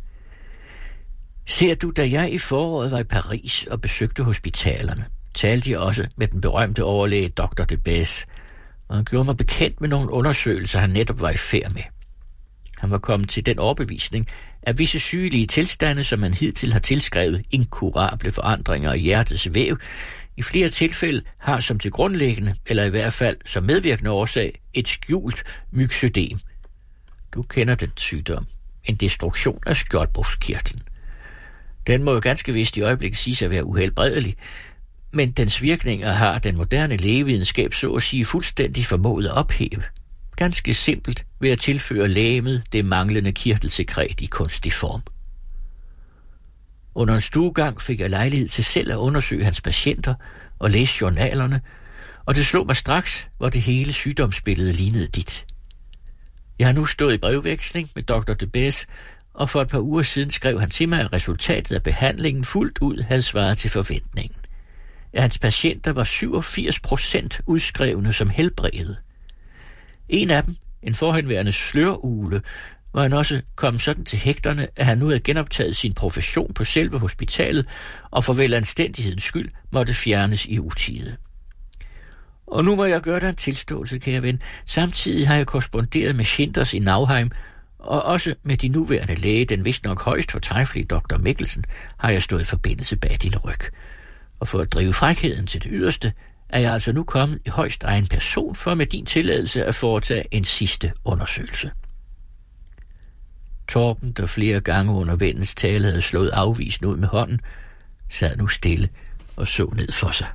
Ser du, da jeg i foråret var i Paris og besøgte hospitalerne, talte jeg også med den berømte overlæge doktor de Besse, og han gjorde mig bekendt med nogle undersøgelser, han netop var i færd med. Han var kommet til den overbevisning, at visse sygelige tilstande, som man hidtil har tilskrevet inkurable forandringer i hjertets væv, i flere tilfælde har som til grundlæggende, eller i hvert fald som medvirkende årsag, et skjult myxødem. Du kender den sygdom. En destruktion af skjoldbruskkirtlen. Den må jo ganske vist i øjeblikket siges at være uhelbredelig, men dens virkninger har den moderne lægevidenskab så at sige fuldstændig formået at ophæve. Ganske simpelt ved at tilføre lægemet det manglende kirtelsekret i kunstig form. Under en stuegang fik jeg lejlighed til selv at undersøge hans patienter og læse journalerne, Og det slog mig straks, hvor det hele sygdomsbillede lignede dit. Jeg har nu stået i brevveksling med doktor Debes, og for et par uger siden skrev han til mig, at resultatet af behandlingen fuldt ud havde svaret til forventningen. At hans patienter var syvogfirs procent udskrevne som helbredede. En af dem, en forhenværende slørugle, var han også kommet sådan til hægterne, at han nu havde genoptaget sin profession på selve hospitalet, og for vel anstændighedens skyld måtte fjernes i utide. Og nu må jeg gøre dig en tilståelse, kære ven. Samtidig har jeg korresponderet med Schinders i Nauheim, og også med de nuværende læge, den vist nok højst fortræffelige doktor Mikkelsen, har jeg stået i forbindelse bag din ryg. Og for at drive frækheden til det yderste, er jeg altså nu kommet i højst egen person for med din tilladelse at foretage en sidste undersøgelse. Torben, der flere gange under vennens tale havde slået afvisende ud med hånden, sad nu stille og så ned for sig.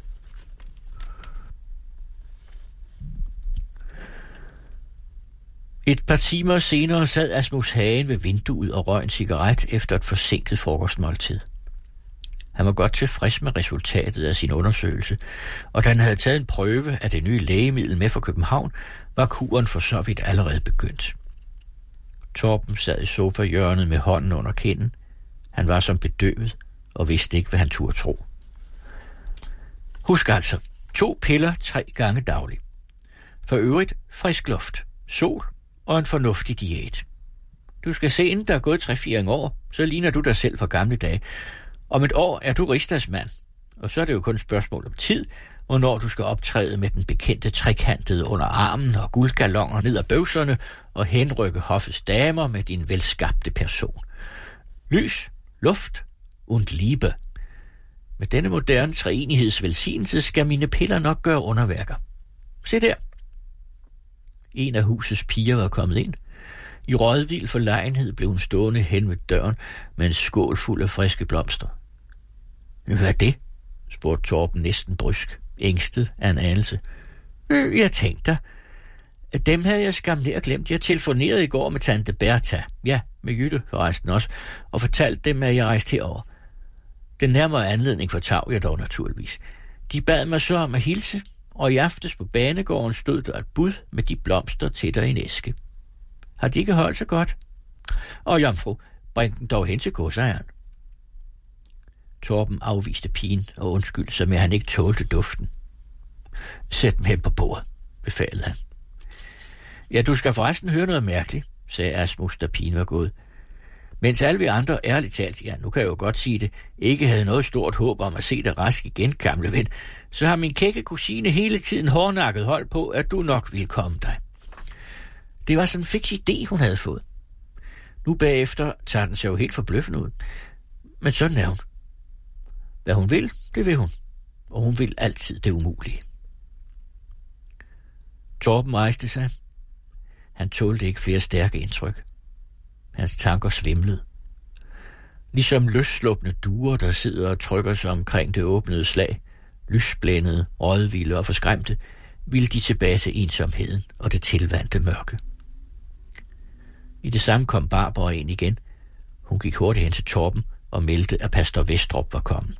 Et par timer senere sad Asmus Hagen ved vinduet og røg en cigaret efter et forsinket frokostmåltid. Han var godt tilfreds med resultatet af sin undersøgelse, og da han havde taget en prøve af det nye lægemiddel med fra København, var kuren for så vidt allerede begyndt. Torben sad i sofahjørnet med hånden under kinden. Han var som bedøvet og vidste ikke, hvad han turde tro. Husk altså, to piller tre gange dagligt. For øvrigt frisk luft, sol og en fornuftig diæt. Du skal se, inden der er gået tre-fire år, så ligner du dig selv for gamle dage. Om et år er du rigsdagsmand, og så er det jo kun et spørgsmål om tid, hvornår du skal optræde med den bekendte trekantede under armen og guldgalonger ned ad bøvserne og henrykke hoffets damer med din velskabte person. Lys, luft und Liebe. Med denne moderne treenigheds velsignelse skal mine piller nok gøre underværker. Se der. En af husets piger var kommet ind. I rådvild forlegenhed blev hun stående hen ved døren med en skål fuld af friske blomster. Hvad er det? Spurgte Torben næsten brysk, ængstet af en anelse. Øh, jeg tænkte dig. Dem havde jeg skam nær glemt. Jeg telefonerede i går med tante Bertha, ja, med Jytte forresten også, og fortalte dem, at jeg rejste herover. Den nærmere anledning fortav jeg dog naturligvis. De bad mig så om at hilse, og i aftes på banegården stod der et bud med de blomster til dig i en æske. Har de ikke holdt så godt? Og jomfru, bring den dog hen til godsejeren. Torben afviste pigen og undskyldte sig med, at han ikke tålte duften. Sæt dem hen på bordet, befalede han. Ja, du skal forresten høre noget mærkeligt, sagde Asmus, da pigen var gået. Mens alle vi andre, ærligt talt, ja, nu kan jeg jo godt sige det, ikke havde noget stort håb om at se dig rask igen, gamle ven, så har min kække kusine hele tiden hårdnakket hold på, at du nok ville komme dig. Det var sådan en fiks idé, hun havde fået. Nu bagefter tager den sig jo helt forbløffende ud. Men sådan er hun. Hvad hun vil, det vil hun. Og hun vil altid det umulige. Torben rejste sig. Han tålte ikke flere stærke indtryk. Hans tanker svimlede. Ligesom løsslupne duer, der sidder og trykker sig omkring det åbnede slag, lysblændede, rådvilde og forskræmte, ville de tilbage til ensomheden og det tilvandte mørke. I det samme kom Barbara ind igen. Hun gik hurtigt hen til Torben og meldte, at pastor Vestrup var kommet.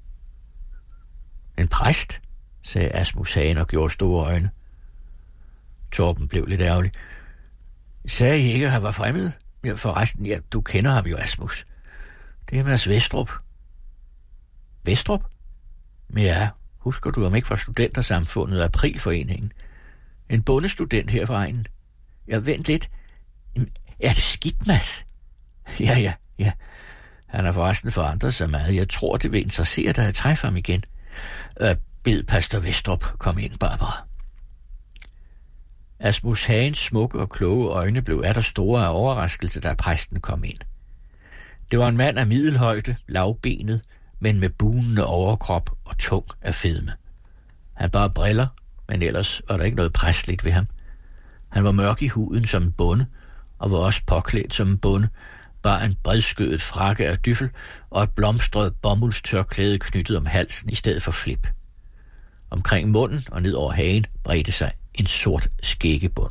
En præst, sagde Asmus Hagen og gjorde store øjne. Torben blev lidt ærgerlig. Sagde I ikke, at han var fremmed? Ja, forresten, ja, du kender ham jo, Asmus. Det er Mads Vestrup. Vestrup? Ja, husker du ham ikke fra Studentersamfundet og Aprilforeningen? En bondestudent her fra egnen. Jeg vent lidt. Er det skidt, Mads? Ja, ja, ja. Han har forresten forandret sig meget. Jeg tror, det vil interessere dig at træffe ham igen. Øh, bed pastor Vestrup komme ind, Barbara. Asmus Hagens smukke og kloge øjne blev atter store af overraskelse, da præsten kom ind. Det var en mand af middelhøjde, lavbenet, men med bunende overkrop og tung af fedme. Han bar briller, men ellers var der ikke noget præstligt ved ham. Han var mørk i huden som en bonde, og var også påklædt som en bonde, bar en bredskødet frakke af dyffel og et blomstret bomuldstørklæde knyttet om halsen i stedet for flip. Omkring munden og ned over hagen bredte sig en sort skæggebund.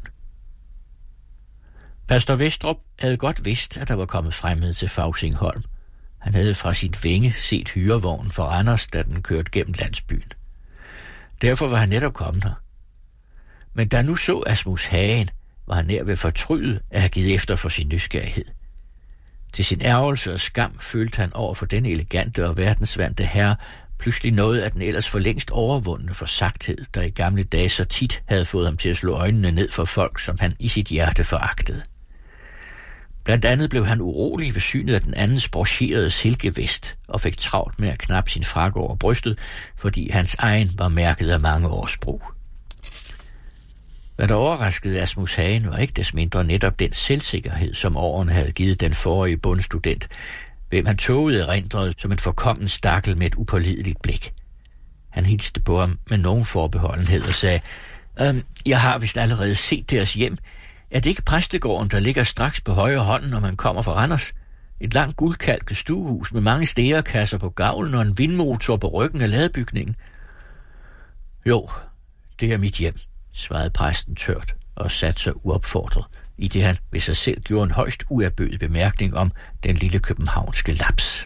Pastor Vestrup havde godt vidst, at der var kommet fremmede til Fausingholm. Han havde fra sit vinge set hyrevognen for Randers, da den kørte gennem landsbyen. Derfor var han netop kommet her. Men da nu så Asmus Hagen, var han nær ved fortryde at have givet efter for sin nysgerrighed. Til sin ærgelse og skam følte han over for denne elegante og verdensvante herre pludselig noget af den ellers for længst overvundne forsagthed, der i gamle dage så tit havde fået ham til at slå øjnene ned for folk, som han i sit hjerte foragtede. Blandt andet blev han urolig ved synet af den andens brocherede silkevest og fik travlt med at knappe sin frakke over brystet, fordi hans egen var mærket af mange års brug. Hvad der overraskede Asmus Hagen var ikke des mindre netop den selvsikkerhed, som årene havde givet den forrige bundstudent, hvem han tågede erindret som en forkommen stakkel med et upålideligt blik. Han hilste på ham med nogen forbeholdenhed og sagde, øhm, jeg har vist allerede set deres hjem. Er det ikke præstegården, der ligger straks på højre hånden, når man kommer fra Randers? Et langt guldkalket stuehus med mange sterekasser på gavlen og en vindmotor på ryggen af ladebygningen. Jo, det er mit hjem, svarede præsten tørt og satte sig uopfordret, i det han ved sig selv gjorde en højst uerbødig bemærkning om den lille københavnske laps.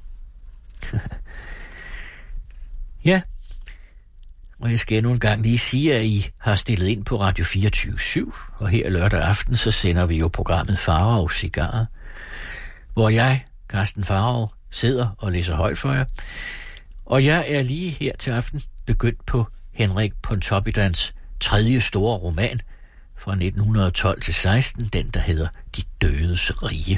Ja, og jeg skal endnu en gang lige sige, at I har stillet ind på Radio fireogtyve syv, og her lørdag aften, så sender vi jo programmet Farao Cigarer, hvor jeg, Carsten Farao, sidder og læser højt for jer. Og jeg er lige her til aften begyndt på Henrik Pontoppidans tredje store roman fra nitten tolv til seksten, den der hedder De Dødes Rige.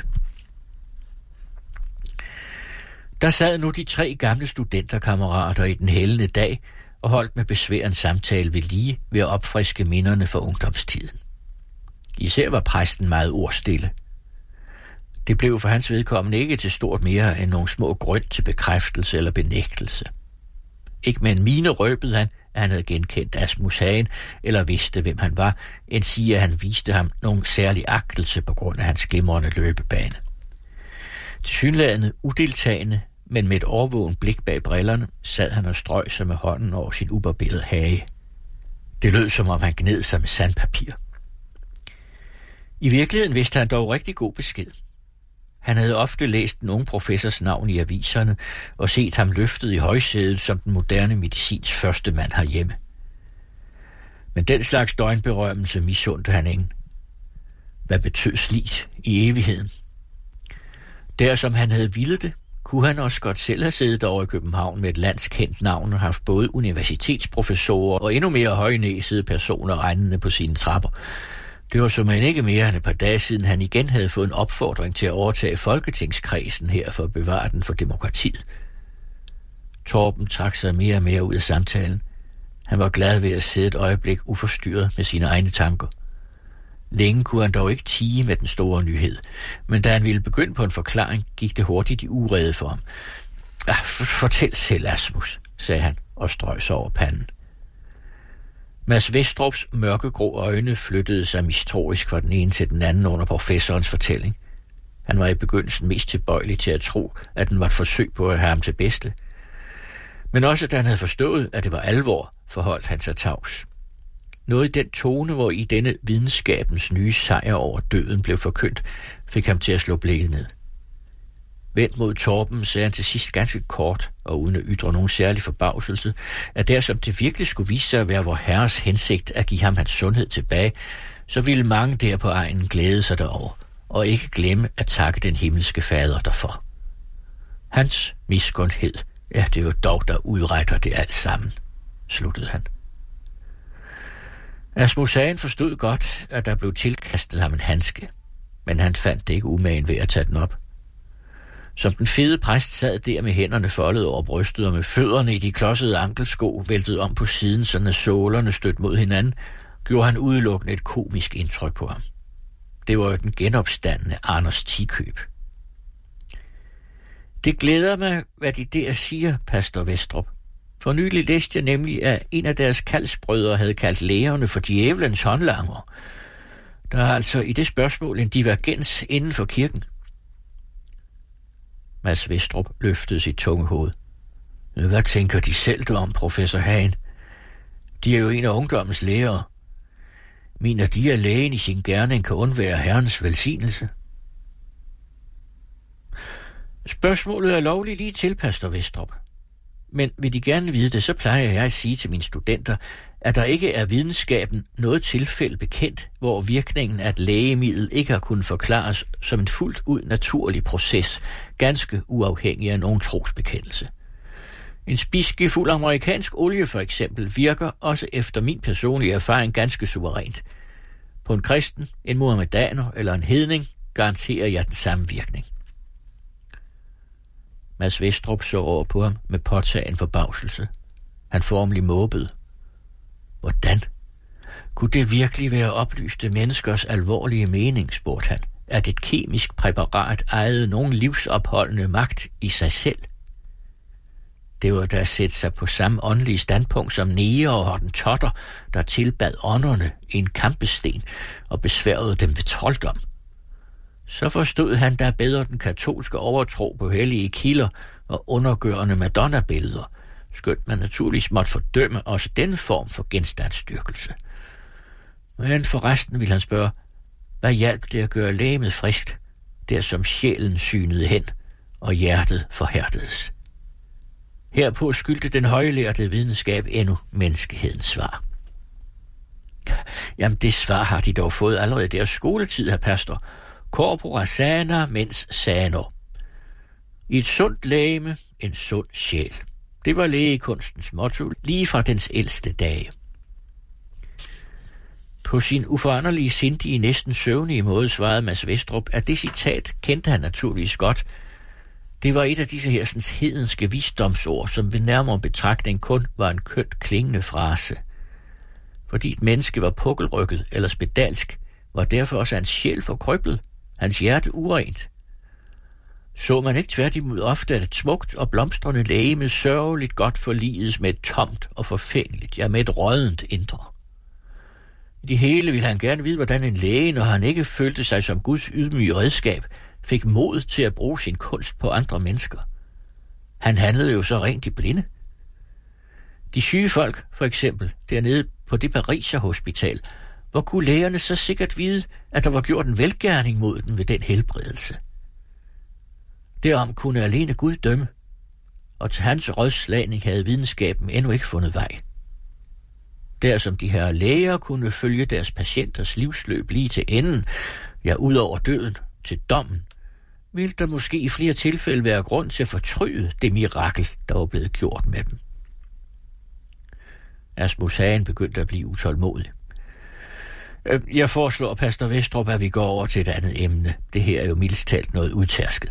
Der sad nu de tre gamle studenterkammerater i den hældende dag og holdt med besværende samtale ved lige ved at opfriske minderne for ungdomstiden. Især var præsten meget ordstille. Det blev for hans vedkommende ikke til stort mere end nogle små grønt til bekræftelse eller benægtelse. Ikke med en mine røbede han, at han havde genkendt Asmus Hagen, eller vidste, hvem han var, end sige, at han viste ham nogen særlig agtelse på grund af hans glimrende løbebane. Tilsyneladende udeltagende, men med et overvågent blik bag brillerne, sad han og strøg sig med hånden over sin ubarberede hage. Det lød, som om han gned sig med sandpapir. I virkeligheden vidste han dog rigtig god besked. Han havde ofte læst den unge professors navn i aviserne og set ham løftet i højsædet som den moderne medicins første mand herhjemme. Men den slags døgnberømmelse misundte han ingen. Hvad betød slidt i evigheden? Der som han havde villet det, kunne han også godt selv have siddet over i København med et landskendt navn og haft både universitetsprofessorer og endnu mere højnæsede personer regnende på sine trapper. Det var som ikke mere end et par dage siden, han igen havde fået en opfordring til at overtage folketingskredsen her for at bevare den for demokratiet. Torben trak sig mere og mere ud af samtalen. Han var glad ved at sidde et øjeblik uforstyrret med sine egne tanker. Længe kunne han dog ikke tie med den store nyhed, men da han ville begynde på en forklaring, gik det hurtigt i urede for ham. Ah, fortæl selv, Asmus, sagde han og strøg sig over panden. Mads Vestrups mørkegrå øjne flyttede sig mistroisk fra den ene til den anden under professorens fortælling. Han var i begyndelsen mest tilbøjelig til at tro, at den var et forsøg på at have ham til bedste. Men også da han havde forstået, at det var alvor, forholdt han sig tavs. Noget i den tone, hvor i denne videnskabens nye sejr over døden blev forkyndt, fik ham til at slå blikket ned. Vendt mod Torben sagde han til sidst ganske kort, og uden at ytre nogen særlig forbavselse, at der som det virkelig skulle vise sig at være vor herres hensigt at give ham hans sundhed tilbage, så ville mange der på egnen glæde sig derover, og ikke glemme at takke den himmelske fader derfor. Hans miskundhed, ja, det var dog, der udretter det alt sammen, sluttede han. Asmus Hagen forstod godt, at der blev tilkastet ham en handske, men han fandt det ikke umagen ved at tage den op. Som den fede præst sad der med hænderne foldet over brystet og med fødderne i de klodsede ankelsko væltet om på siden, så sålerne stødte mod hinanden, gjorde han udelukkende et komisk indtryk på ham. Det var jo den genopstandende Anders Tikøb. Det glæder mig, hvad de der siger, pastor Vestrup. For nylig læste jeg nemlig, at en af deres kaldsbrødre havde kaldt lægerne for djævelens håndlanger. Der er altså i det spørgsmål en divergens inden for kirken. Mads Vestrup løftede sit tunge hoved. Hvad tænker de selv om, professor Hagen? De er jo en af ungdommens lærere. Mener de, at lægen i sin gerning kan undvære herrens velsignelse? Spørgsmålet er lovligt lige til, pastor Vestrup. Men vil de gerne vide det, så plejer jeg at sige til mine studenter, at der ikke er videnskaben noget tilfælde bekendt, hvor virkningen af et lægemiddel ikke har kunnet forklares som en fuldt ud naturlig proces, ganske uafhængig af nogen trosbekendelse. En spidsskefuld amerikansk olie for eksempel virker også efter min personlige erfaring ganske suverænt. På en kristen, en muhammedaner eller en hedning garanterer jeg den samme virkning. Mads Vestrup så over på ham med påtagen forbavselse. Han formelig måbede. Hvordan? Kunne det virkelig være oplyste menneskers alvorlige mening, spurgte han, at et kemisk præparat ejede nogen livsopholdende magt i sig selv? Det var da at sætte sig på samme åndelige standpunkt som Nea og Hottentotter, der tilbad ånderne i en kampesten og besværede dem ved trolddom. Så forstod han da bedre den katolske overtro på hellige kilder og undergørende madonna-billeder, skønt man naturligvis måtte fordømme også den form for genstandsstyrkelse. Men forresten ville han spørge, hvad hjalp det at gøre legemet friskt, der som sjælen synede hen og hjertet forhærdedes? Herpå skyldte den højlærte videnskab endnu menneskehedens svar. Jamen, det svar har de dog fået allerede i deres skoletid, herr pastor. Corpora sana mens sano. I et sundt legeme, en sund sjæl. Det var lægekunstens motto lige fra dens ældste dage. På sin uforanderlige, sindige, næsten søvnige måde svarede Mads Vestrup, at det citat kendte han naturligvis godt. Det var et af disse hersens hedenske visdomsord, som ved nærmere betragtning kun var en kønt klingende frase. Fordi et menneske var pukkelrykket eller spedalsk, var derfor også hans sjæl forkrøblet, hans hjerte urent. Så man ikke tværtimod ofte, at et smukt og blomstrende legeme sørgeligt godt forliges med et tomt og forfængeligt, ja med et råddent indre. I det hele ville han gerne vide, hvordan en læge, når han ikke følte sig som Guds ydmyge redskab, fik mod til at bruge sin kunst på andre mennesker. Han handlede jo så rent i blinde. De syge folk, for eksempel, dernede på det Pariser hospital, hvor kunne lægerne så sikkert vide, at der var gjort en velgerning mod den ved den helbredelse. Derom kunne alene Gud dømme, og til hans rådslagning havde videnskaben endnu ikke fundet vej. Der som de her læger kunne følge deres patienters livsløb lige til enden, ja ud over døden, til dommen, ville der måske i flere tilfælde være grund til at fortryde det mirakel, der var blevet gjort med dem. Asmus Hagen begyndte at blive utålmodig. Jeg foreslår, pastor Vestrup, at vi går over til et andet emne. Det her er jo mildest talt noget udtærsket.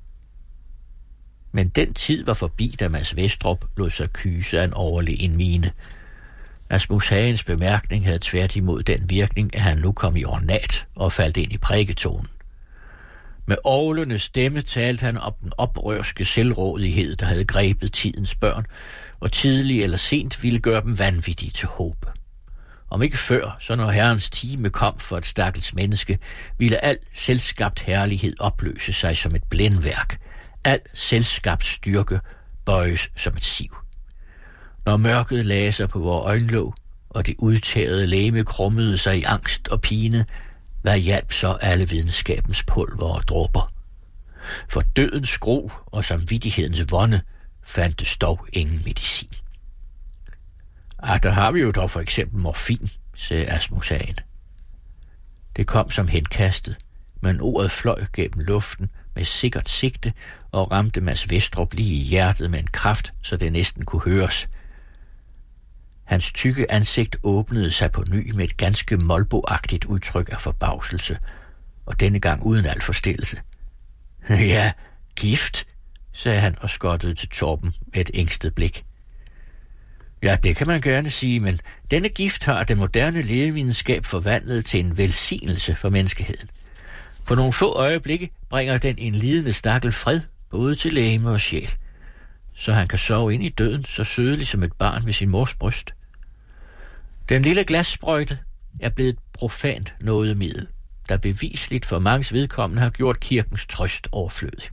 Men den tid var forbi, da Mads Vestrup lod sig kyse af en overlegen mine. Asmus Hagens bemærkning havde tværtimod den virkning, at han nu kom i ornat og faldt ind i prædiketonen. Med orglende stemme talte han om den oprørske selvrådighed, der havde grebet tidens børn, og tidlig eller sent ville gøre dem vanvittige til håb. Om ikke før, så når Herrens time kom for et stakkels menneske, ville al selvskabt herlighed opløse sig som et blændværk. Al selvskabt styrke bøjes som et siv. Når mørket lagde sig på vores øjenlåg, og det udtærede legeme krummede sig i angst og pine, hvad hjalp så alle videnskabens pulver og dråber? For dødens gro og samvittighedens vonde fandtes dog ingen medicin. Ah, der har vi jo dog for eksempel morfin, sagde Asmus Hagen. Det kom som henkastet, men ordet fløj gennem luften med sikkert sigte og ramte Mads Vestrup lige i hjertet med en kraft, så det næsten kunne høres. Hans tykke ansigt åbnede sig på ny med et ganske molboagtigt udtryk af forbavselse, og denne gang uden al forstillelse. Ja, gift, sagde han og skottede til Torben med et ængstet blik. Ja, det kan man gerne sige, men denne gift har den moderne lægevidenskab forvandlet til en velsignelse for menneskeheden. På nogle få øjeblikke bringer den en lidende stakkel fred, både til legeme og sjæl, så han kan sove ind i døden så sødeligt som et barn ved sin mors bryst. Den lille glassprøjte er blevet et profant nådemiddel, der bevisligt for manges vedkommende har gjort kirkens trøst overflødig.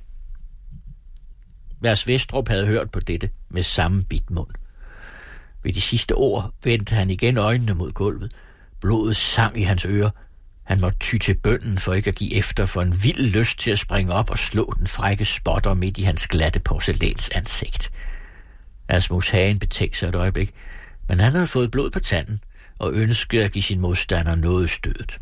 Mads Vestrup havde hørt på dette med samme bit mund. Ved de sidste ord vendte han igen øjnene mod gulvet. Blodet sang i hans ører. Han måtte ty til bønnen for ikke at give efter for en vild lyst til at springe op og slå den frække spotter midt i hans glatte porcelæns ansigt. Asmus Hagen betænkte sig et øjeblik, men han havde fået blod på tanden og ønskede at give sin modstander noget stødet.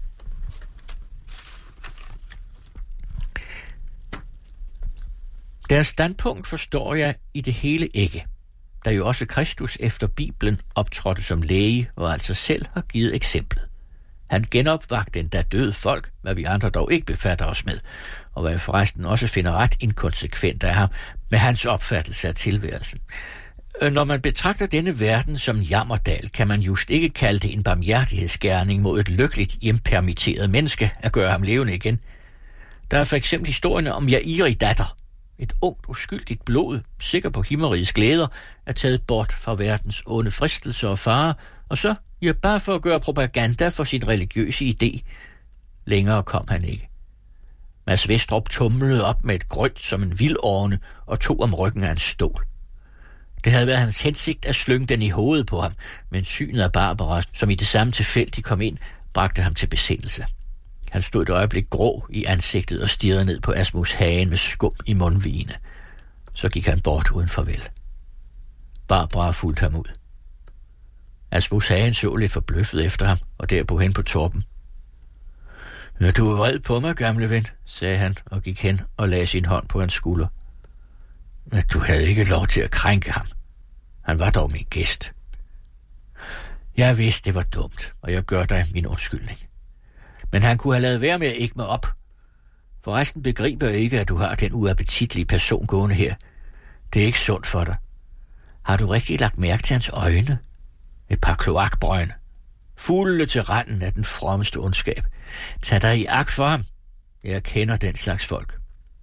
Deres standpunkt forstår jeg i det hele ikke, da jo også Kristus efter Bibelen optrådte som læge og altså selv har givet eksemplet. Han genopvagte endda døde folk, hvad vi andre dog ikke befatter os med, og hvad jeg forresten også finder ret inkonsekvent af ham med hans opfattelse af tilværelsen. Når man betragter denne verden som jammerdal, kan man just ikke kalde det en barmhjertighedsgerning mod et lykkeligt hjempermitteret menneske at gøre ham levende igen. Der er for eksempel historien om Jairi datter. Et ungt, uskyldigt blod, sikker på himmerigets glæder, er taget bort fra verdens onde fristelser og farer, og så, ja, bare for at gøre propaganda for sin religiøse idé. Længere kom han ikke. Mads Vestrup tumlede op med et grønt som en vildorne og tog om ryggen af en stol. Det havde været hans hensigt at slynge den i hovedet på ham, men synet af Barbara, som i det samme tilfælde kom ind, bragte ham til besindelse. Han stod et øjeblik grå i ansigtet og stirrede ned på Asmus Hagen med skum i mundvigene. Så gik han bort uden farvel. Barbara fulgte ham ud. Asmus Hagen så lidt forbløffet efter ham, og derpå hen på Torben. "Ja, du er vred på mig, gamle ven," sagde han og gik hen og lagde sin hånd på hans skulder. "Men du havde ikke lov til at krænke ham. Han var dog min gæst." "Jeg vidste, det var dumt, og jeg gør dig min undskyldning. Men han kunne have lavet være med at ægge mig op. Forresten begriber jeg ikke, at du har den uappetitlige person gående her. Det er ikke sundt for dig. Har du rigtig lagt mærke til hans øjne? Et par kloakbrøgne. Fulde til randen af den frommeste ondskab. Tag dig i agt for ham. Jeg kender den slags folk."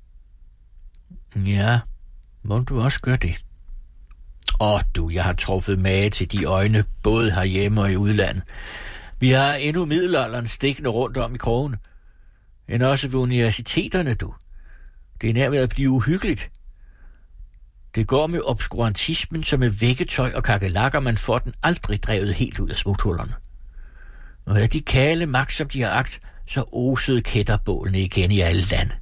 "Ja, må du også gøre det?" "Åh du, jeg har truffet mage til de øjne, både herhjemme og i udlandet. Vi har endnu middelalderen stikkende rundt om i krogene. End også ved universiteterne, du. Det er nær ved at blive uhyggeligt. Det går med obskurantismen som med vækketøj og kakelakker, man får den aldrig drevet helt ud af smuthullerne. Og havde de kale magt, som de har agt, så osede kætterbålene igen i alle lande."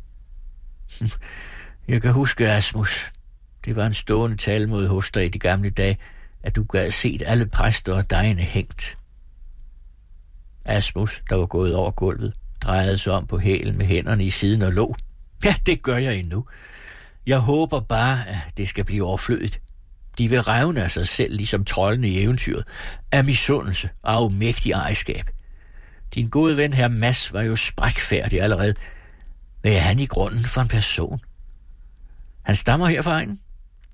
"Jeg kan huske, Asmus, det var en stående tale mod hos dig i de gamle dage, at du gad set alle præster og degene hængt." Asmus, der var gået over gulvet, drejede sig om på hælen med hænderne i siden og lå. "Ja, det gør jeg endnu. Jeg håber bare, at det skal blive overflødigt. De vil revne af sig selv, ligesom troldene i eventyret, af misundelse og afmægtig ejerskab. Din gode ven her Mads var jo sprækfærdig allerede. Hvad er han i grunden for en person? Han stammer her fra egnen?"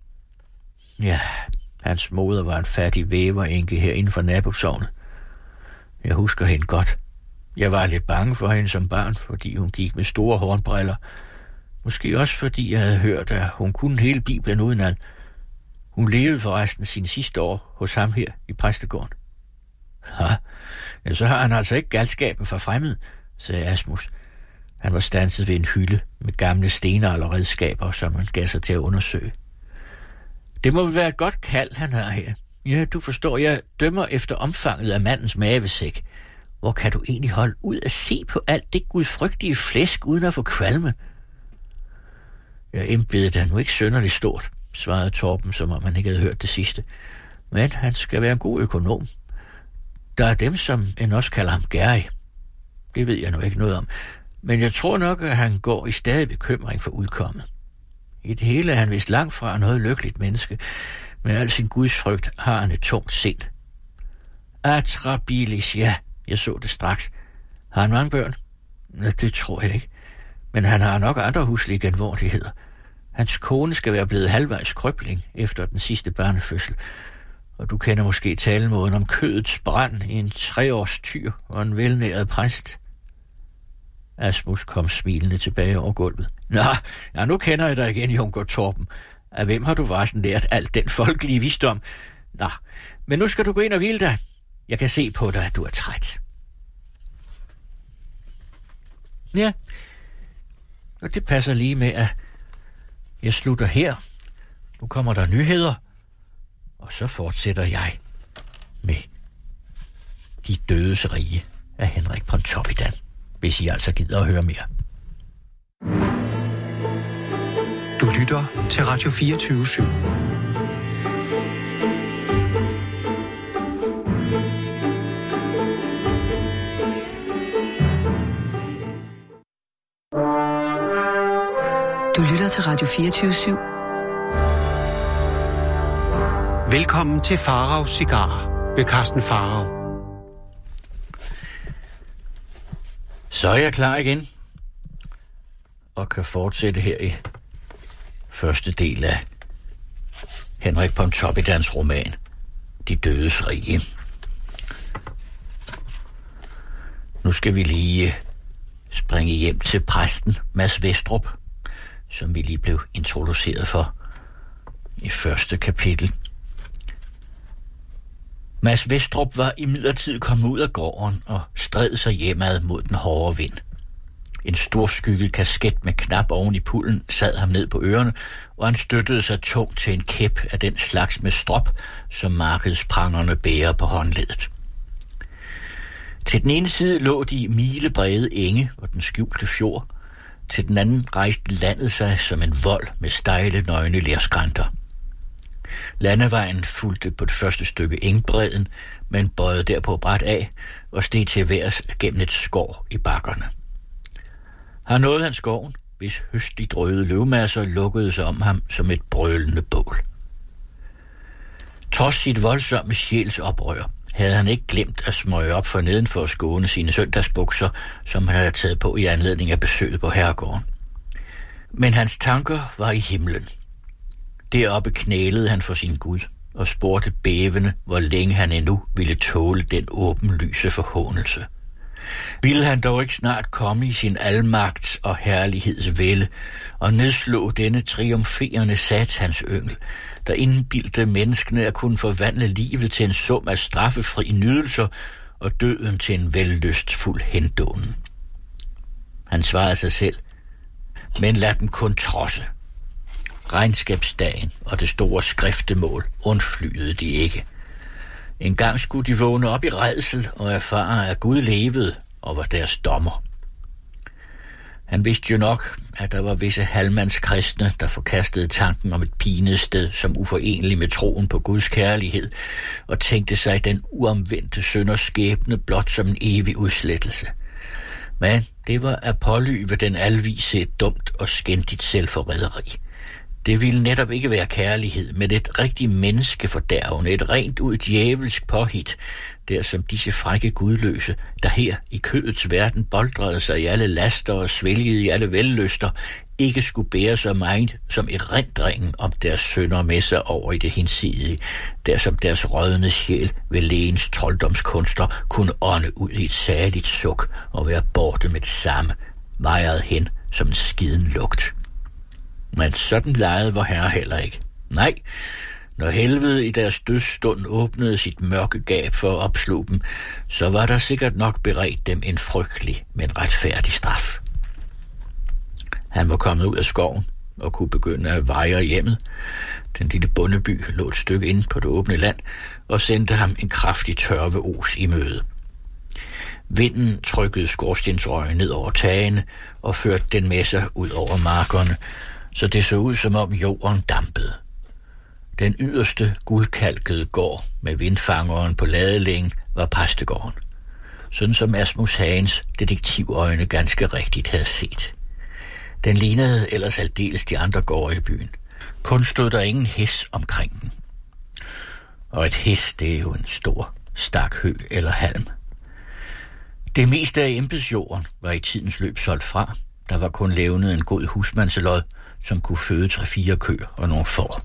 "Ja, hans moder var en fattig væverenke her inden for nabosognet. Jeg husker hende godt. Jeg var lidt bange for hende som barn, fordi hun gik med store hornbriller. Måske også fordi jeg havde hørt, at hun kunne hele Bibelen udenad. Hun levede forresten sine sidste år hos ham her i præstegården." "Ha, ja, så har han altså ikke galskaben for fremmed," sagde Asmus. Han var standset ved en hylde med gamle stenalderredskaber, som han gav sig til at undersøge. "Det må være et godt kald, han har her. Ja, du forstår, jeg dømmer efter omfanget af mandens mavesæk. Hvor kan du egentlig holde ud at se på alt det gudfrygtige flæsk, uden at få kvalme?" "Jeg embedet er nu ikke synderligt stort," svarede Torben, som om han ikke havde hørt det sidste. "Men han skal være en god økonom. Der er dem, som end også kalder ham Gary. Det ved jeg nu ikke noget om. Men jeg tror nok, at han går i stadig bekymring for udkommet. I det hele er han vist langt fra noget lykkeligt menneske. Med al sin gudsfrygt har han et tungt sind." "Atrabilis, ja, jeg så det straks. Har han mange børn?" "Ja, det tror jeg ikke. Men han har nok andre huslige genvordigheder. Hans kone skal være blevet halvvejs krøbling efter den sidste barnefødsel. Og du kender måske talemåden om kødets brand i en treårs tyr og en velnæret præst." Asmus kom smilende tilbage over gulvet. "Nå, ja, nu kender jeg dig igen, Junker Torben. Af hvem har du forresten lært alt den folkelige visdom? Nå, men nu skal du gå ind og hvile dig. Jeg kan se på dig, at du er træt." Ja, og det passer lige med, at jeg slutter her. Nu kommer der nyheder, og så fortsætter jeg med De dødes rige af Henrik Pontoppidan, hvis I altså gider at høre mere. Du lytter til Radio fireogtyve syv. Du lytter til Radio fireogtyve syv. Velkommen til Faraos Cigarer ved Karsten Farao. Så er jeg klar igen, og kan fortsætte her i første del af Henrik Pontoppidans roman, De dødes rige. Nu skal vi lige springe hjem til præsten Mads Vestrup, som vi lige blev introduceret for i første kapitel. Mads Vestrup var imidlertid kommet ud af gården og stred sig hjemad mod den hårde vind. En stor skygget kasket med knap oven i pulden sad ham ned på ørerne, og han støttede sig tungt til en kæp af den slags med strop, som markedsprangerne bærer på håndledet. Til den ene side lå de milebrede enge og den skjulte fjord. Til den anden rejste landet sig som en vold med stejle, nøgne lerskrænter. Landevejen fulgte på det første stykke engbredden, men bøjede derpå bræt af og steg til værs gennem et skår i bakkerne. Her nåede han skoven, hvis høstligt røde løvmasser lukkede sig om ham som et brølende bål. Trods sit voldsomme sjælsoprør havde han ikke glemt at smøge op for neden for at skåne sine søndagsbukser, som han havde taget på i anledning af besøget på herregården. Men hans tanker var i himlen. Deroppe knælede han for sin Gud og spurgte bævende, hvor længe han endnu ville tåle den åbenlyse forhånelse. Ville han dog ikke snart komme i sin almagts og herlighedsvælde og nedslå denne triumferende satans yngel, der indbildte menneskene at kunne forvandle livet til en sum af straffefri nydelser og døden til en vellystfuld hendånen. Han svarede sig selv, men lad dem kun trodse. Regnskabsdagen og det store skriftemål undflyede de ikke. En gang skulle de vågne op i rædsel og erfare, at Gud levede og var deres dommer. Han vidste jo nok, at der var visse halvmandskristne, der forkastede tanken om et pinet sted som uforenelig med troen på Guds kærlighed, og tænkte sig den uomvendte synders skæbne blot som en evig udslettelse. Men det var at pålyve den alvise et dumt og skændigt selvforræderi. Det ville netop ikke være kærlighed, men et rigtigt menneskefordærvende, et rent ud djævelsk påhit, der som disse frække gudløse, der her i kødets verden boldrede sig i alle laster og svælgede i alle vellyster, ikke skulle bære så meget som erindringen om deres synder med sig over i det hinsidige, der som deres rådne sjæl ved lægens trolddomskunster kunne ånde ud i et særligt suk og være borte med det samme, vejret hen som en skiden lugt. Men sådan legede vor herre heller ikke. Nej, når helvede i deres dødsstund åbnede sit mørke gab for at opslå dem, så var der sikkert nok beredt dem en frygtelig, men retfærdig straf. Han var kommet ud af skoven og kunne begynde at vejre hjemmet. Den lille bondeby lå et stykke inde på det åbne land og sendte ham en kraftig tørveos i møde. Vinden trykkede skorstensrøgen ned over tagene og førte den med sig ud over markerne, så det så ud, som om jorden dampede. Den yderste guldkalkede gård med vindfangeren på ladelængen var præstegården, sådan som Asmus Hagens detektivøjne ganske rigtigt havde set. Den lignede ellers aldeles de andre gårde i byen. Kun stod der ingen hæs omkring den. Og et hæs, det er jo en stor stak hø eller halm. Det meste af embedsjorden var i tidens løb solgt fra. Der var kun levnet en god husmandselod, som kunne føde tre-fire køer og nogle får.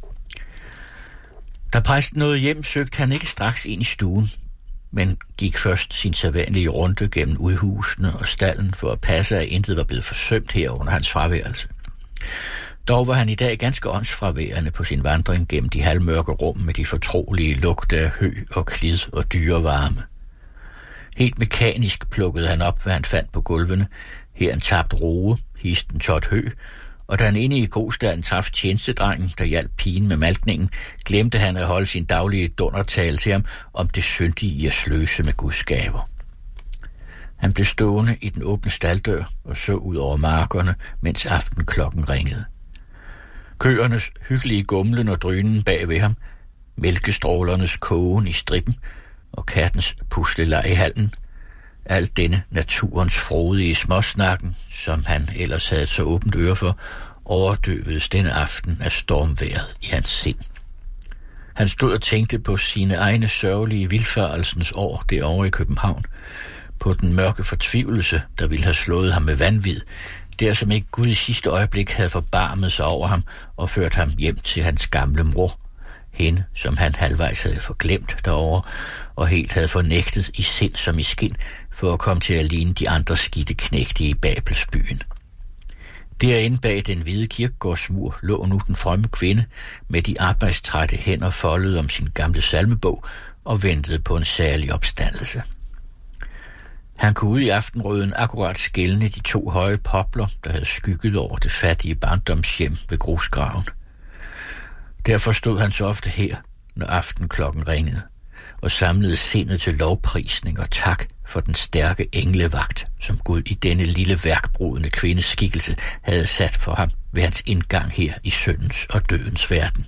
Da præsten nåede hjem, søgte han ikke straks ind i stuen, men gik først sin sædvanlige runde gennem udhusene og stallen for at passe, at intet var blevet forsømt her under hans fraværelse. Dog var han i dag ganske åndsfraværende på sin vandring gennem de halvmørke rum med de fortrolige lugte af hø og klid og dyrevarme. Helt mekanisk plukkede han op, hvad han fandt på gulvene. Her en tabt roe, histen tot hø, og da han inde i gåstallen traf tjenestedrengen, der hjalp pigen med malkningen, glemte han at holde sin daglige dundertale til ham om det syndige i at sløse med Guds gaver. Han blev stående i den åbne staldør og så ud over markerne, mens aftenklokken ringede. Køernes hyggelige gumlen og drynen bag ved ham, mælkestrålernes kogen i strippen og kattens pusleleg i hallen, alt denne naturens frodige småsnakken, som han ellers havde så åbent øre for, overdøvedes denne aften af stormvejret i hans sind. Han stod og tænkte på sine egne sørgelige vildfarelsens år derovre i København, på den mørke fortvivlelse, der ville have slået ham med vanvid, der som ikke Gud i sidste øjeblik havde forbarmet sig over ham og ført ham hjem til hans gamle mor, hende, som han halvvejs havde forglemt derovre og helt havde fornægtet i sind som i skin, for at komme til at ligne de andre skidte knægte i Babelsbyen. Derinde bag den hvide kirkegårdsmur lå nu den fremme kvinde med de arbejdstrætte hænder foldet om sin gamle salmebog og ventede på en særlig opstandelse. Han kunne ud i aftenrøden akkurat skelne de to høje popler, der havde skygget over det fattige barndomshjem ved grusgraven. Derfor stod han så ofte her, når aftenklokken ringede, og samlede sindet til lovprisning og tak for den stærke englevagt, som Gud i denne lille værkbrudende kvindes skikkelse havde sat for ham ved hans indgang her i syndens og dødens verden.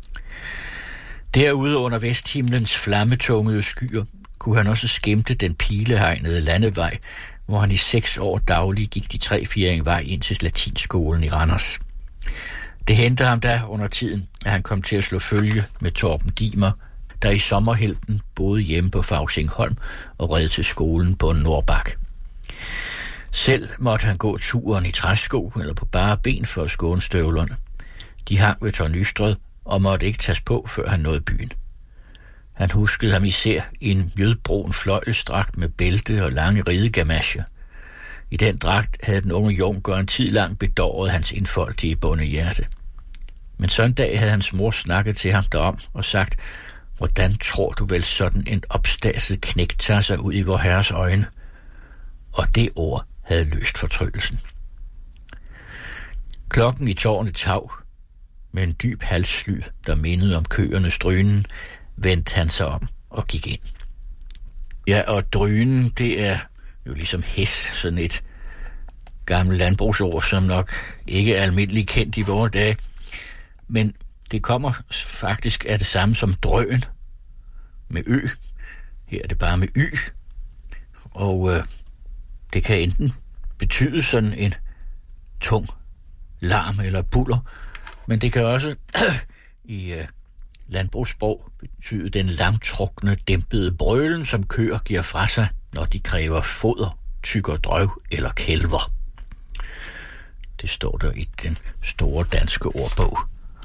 Derude under vesthimlens flammetungede skyer kunne han også skimte den pilehegnede landevej, hvor han i seks år daglig gik de tre-firing vej ind til latinskolen i Randers. Det hentede ham da under tiden, at han kom til at slå følge med Torben Dimer, der i sommerhelten boede hjemme på Fausingholm og red til skolen på en Nordbak. Selv måtte han gå turen i træsko eller på bare ben for at skåne støvlerne. De hang ved Tornystred og måtte ikke tages på, før han nåede byen. Han huskede ham især i en mjødbrun fløjelsdragt med bælte og lange ridegamasjer. I den dragt havde den unge junker en tid lang bedåret hans indfoldige bondehjerte. Men så en dag havde hans mor snakket til ham derom og sagt, hvordan tror du vel sådan en opstaset knægt tager sig ud i vor herres øjne? Og det ord havde løst fortryllelsen. Klokken i tårnet tav, med en dyb halslyd, der mindede om køernes drynen, vendte han sig om og gik ind. Ja, og drynen, det er jo ligesom hæs, sådan et gammelt landbrugsord, som nok ikke er almindeligt kendt i vore dage. Men det kommer faktisk af det samme som drøn med ø. Her er det bare med y. Og øh, det kan enten betyde sådan en tung larm eller buller, men det kan også i øh, landbrugssprog betyde den langtrukne, dæmpede brølen, som køer giver fra sig, når de kræver foder, tykker drøv eller kælver. Det står der i den store danske ordbog.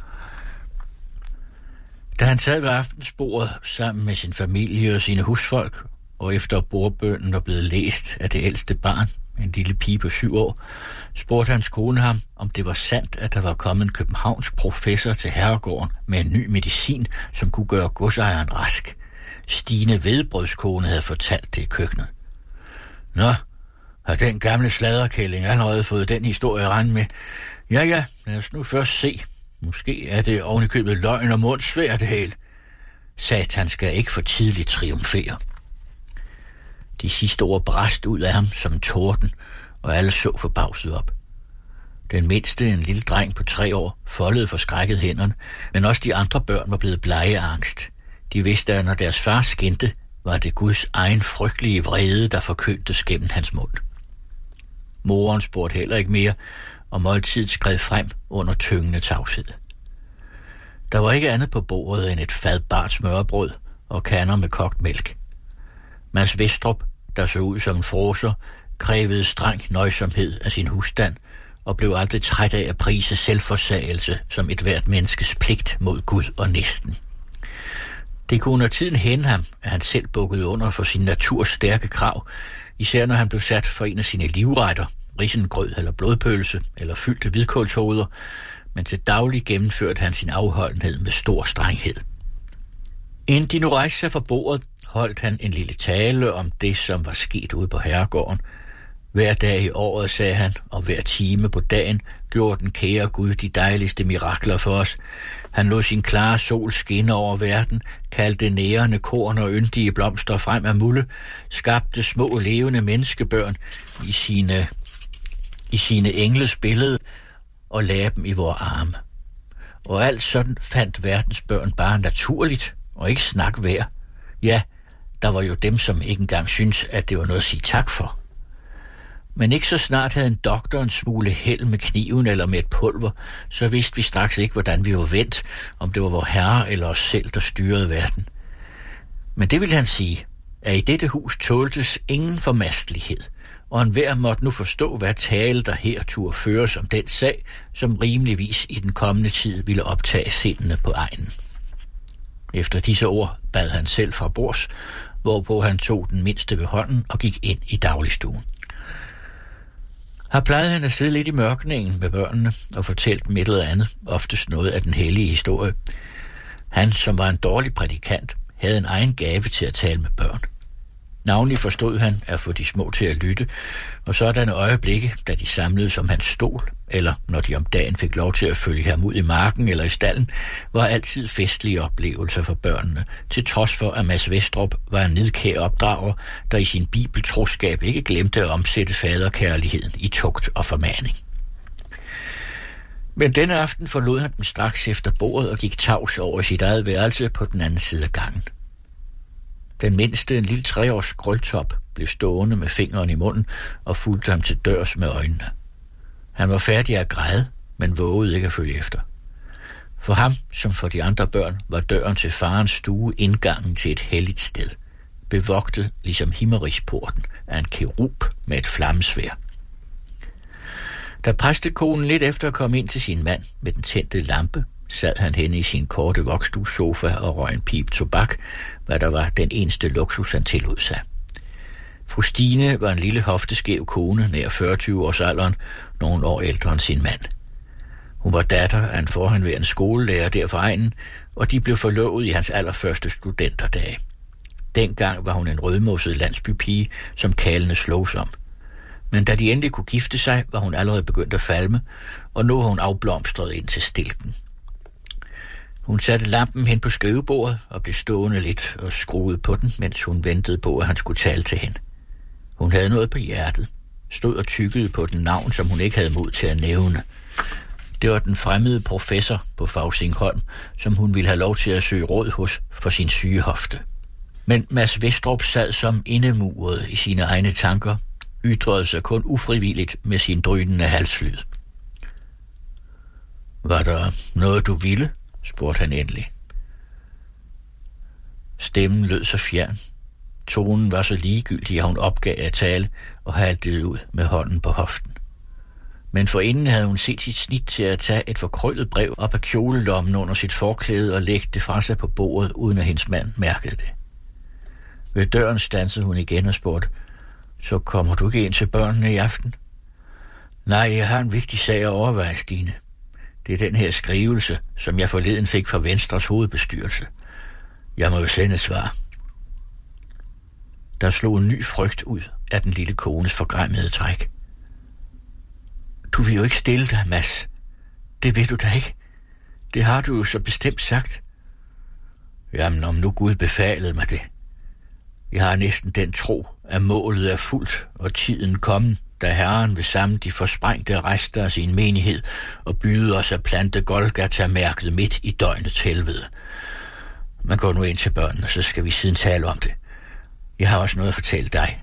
Da han sad ved aftensbordet sammen med sin familie og sine husfolk, og efter bordbønnen var blevet læst af det ældste barn, en lille pige på syv år, spurgte hans kone ham, om det var sandt, at der var kommet en københavnsk professor til herregården med en ny medicin, som kunne gøre godsejeren rask. Stine Hvedebrødskone havde fortalt det i køkkenet. Nå, har den gamle sladderkælling allerede fået den historie at regne med? Ja, ja, lad os nu først se. Måske er det ovenikøbet løgn og mundsvær det hele. Satan skal ikke for tidligt triumfere. De sidste ord brast ud af ham som en torden, og alle så forbavset op. Den mindste, en lille dreng på tre år, foldede forskrækket hænderne, men også de andre børn var blevet blege af angst. De vidste, at når deres far skændte, var det Guds egen frygtelige vrede, der forkyndtes gennem hans mund. Moren spurgte heller ikke mere, og måltidet skred frem under tyngende tavshed. Der var ikke andet på bordet end et fadbart smørbrød og kander med kogt mælk. Mads Vestrup, der så ud som en froser, krævede streng nøjsomhed af sin husstand og blev aldrig træt af at prise selvforsagelse som et hvert menneskes pligt mod Gud og næsten. Det kunne under tiden hænde ham, at han selv bukkede under for sin naturs stærke krav, især når han blev sat for en af sine livretter, risengrød eller blodpølse eller fyldte hvidkålshoveder, men til daglig gennemførte han sin afholdenhed med stor strenghed. Inden de nu rejste sig fra bordet, holdt han en lille tale om det, som var sket ude på herregården. Hver dag i året, sagde han, og hver time på dagen gjorde den kære Gud de dejligste mirakler for os. Han lod sin klare sol skinne over verden, kaldte nærende korn og yndige blomster frem af mulde, skabte små levende menneskebørn i sine, i sine engles billede og lagde dem i vores arme. Og alt sådan fandt verdens børn bare naturligt og ikke snak værd. Ja, der var jo dem, som ikke engang syntes, at det var noget at sige tak for. Men ikke så snart havde en doktor en smule held med kniven eller med et pulver, så vidste vi straks ikke, hvordan vi var vendt, om det var vor herre eller os selv, der styrede verden. Men det ville han sige, at i dette hus tåltes ingen formastelighed, og enhver måtte nu forstå, hvad tale der her turde føres om den sag, som rimeligvis i den kommende tid ville optage sindene på egnen. Efter disse ord bad han selv fra bords, hvorpå han tog den mindste ved hånden og gik ind i dagligstuen. Her plejede han at sidde lidt i mørkningen med børnene og fortælle dem et eller andet, oftest noget af den hellige historie. Han, som var en dårlig prædikant, havde en egen gave til at tale med børn. Navnlig forstod han at få de små til at lytte, og sådanne øjeblikke, da de samledes om hans stol, eller når de om dagen fik lov til at følge ham ud i marken eller i stallen, var altid festlige oplevelser for børnene, til trods for, at Mads Vestrup var en nidkær opdrager, der i sin bibeltroskab ikke glemte at omsætte faderkærligheden i tugt og formaning. Men denne aften forlod han dem straks efter bordet og gik tavs over sit eget værelse på den anden side af gangen. Den mindste, en lille treårs krøltop, blev stående med fingeren i munden og fulgte ham til dørs med øjnene. Han var færdig at græde, men vågede ikke at følge efter. For ham, som for de andre børn, var døren til farens stue indgangen til et helligt sted, bevogtet ligesom himmerigsporten af en kerub med et flammesværd. Da præstekonen lidt efter kom ind til sin mand med den tændte lampe, sad han henne i sin korte vokstuesofa og røg en pip tobak, hvad der var den eneste luksus, han tillod sig. Fru Stine var en lille hofteskæv kone, nær fyrre års alderen, nogle år ældre end sin mand. Hun var datter af en forhenværende skolelærer der fra egnen, og de blev forlovet i hans allerførste studenterdage. Dengang var hun en rødmosset landsbypige, som kaldene slogs om. Men da de endelig kunne gifte sig, var hun allerede begyndt at falme, og nu var hun afblomstret ind til stilken. Hun satte lampen hen på skrivebordet og blev stående lidt og skruede på den, mens hun ventede på, at han skulle tale til hende. Hun havde noget på hjertet, stod og tykkede på den navn, som hun ikke havde mod til at nævne. Det var den fremmede professor på Fausingholm, som hun ville have lov til at søge råd hos for sin syge hofte. Men Mads Vestrup sad som indemuret i sine egne tanker, ytrede sig kun ufrivilligt med sin drynende halslyd. Var der noget, du ville? Spurgte han endelig. Stemmen lød så fjern. Tonen var så ligegyldig, at hun opgav at tale og haltede ud med hånden på hoften. Men forinden havde hun set sit snit til at tage et forkrøllet brev op af kjolelommen under sit forklæde og lægge det fra sig på bordet, uden at hendes mand mærkede det. Ved døren standsede hun igen og spurgte, så kommer du ikke ind til børnene i aften? Nej, jeg har en vigtig sag at overveje, Stine. Det er den her skrivelse, som jeg forleden fik fra Venstres hovedbestyrelse. Jeg må jo sende svar. Der slog en ny frygt ud af den lille kones forgræmmede træk. Du vil jo ikke stille dig, Mads. Det vil du da ikke. Det har du jo så bestemt sagt. Jamen, om nu Gud befalede mig det. Jeg har næsten den tro, at målet er fuldt, og tiden kommen, da Herren vil samle de forsprængte rester af sin menighed og byde os at plante Golgata-mærket midt i døgnets helvede. Man går nu ind til børnene, så skal vi siden tale om det. Jeg har også noget at fortælle dig.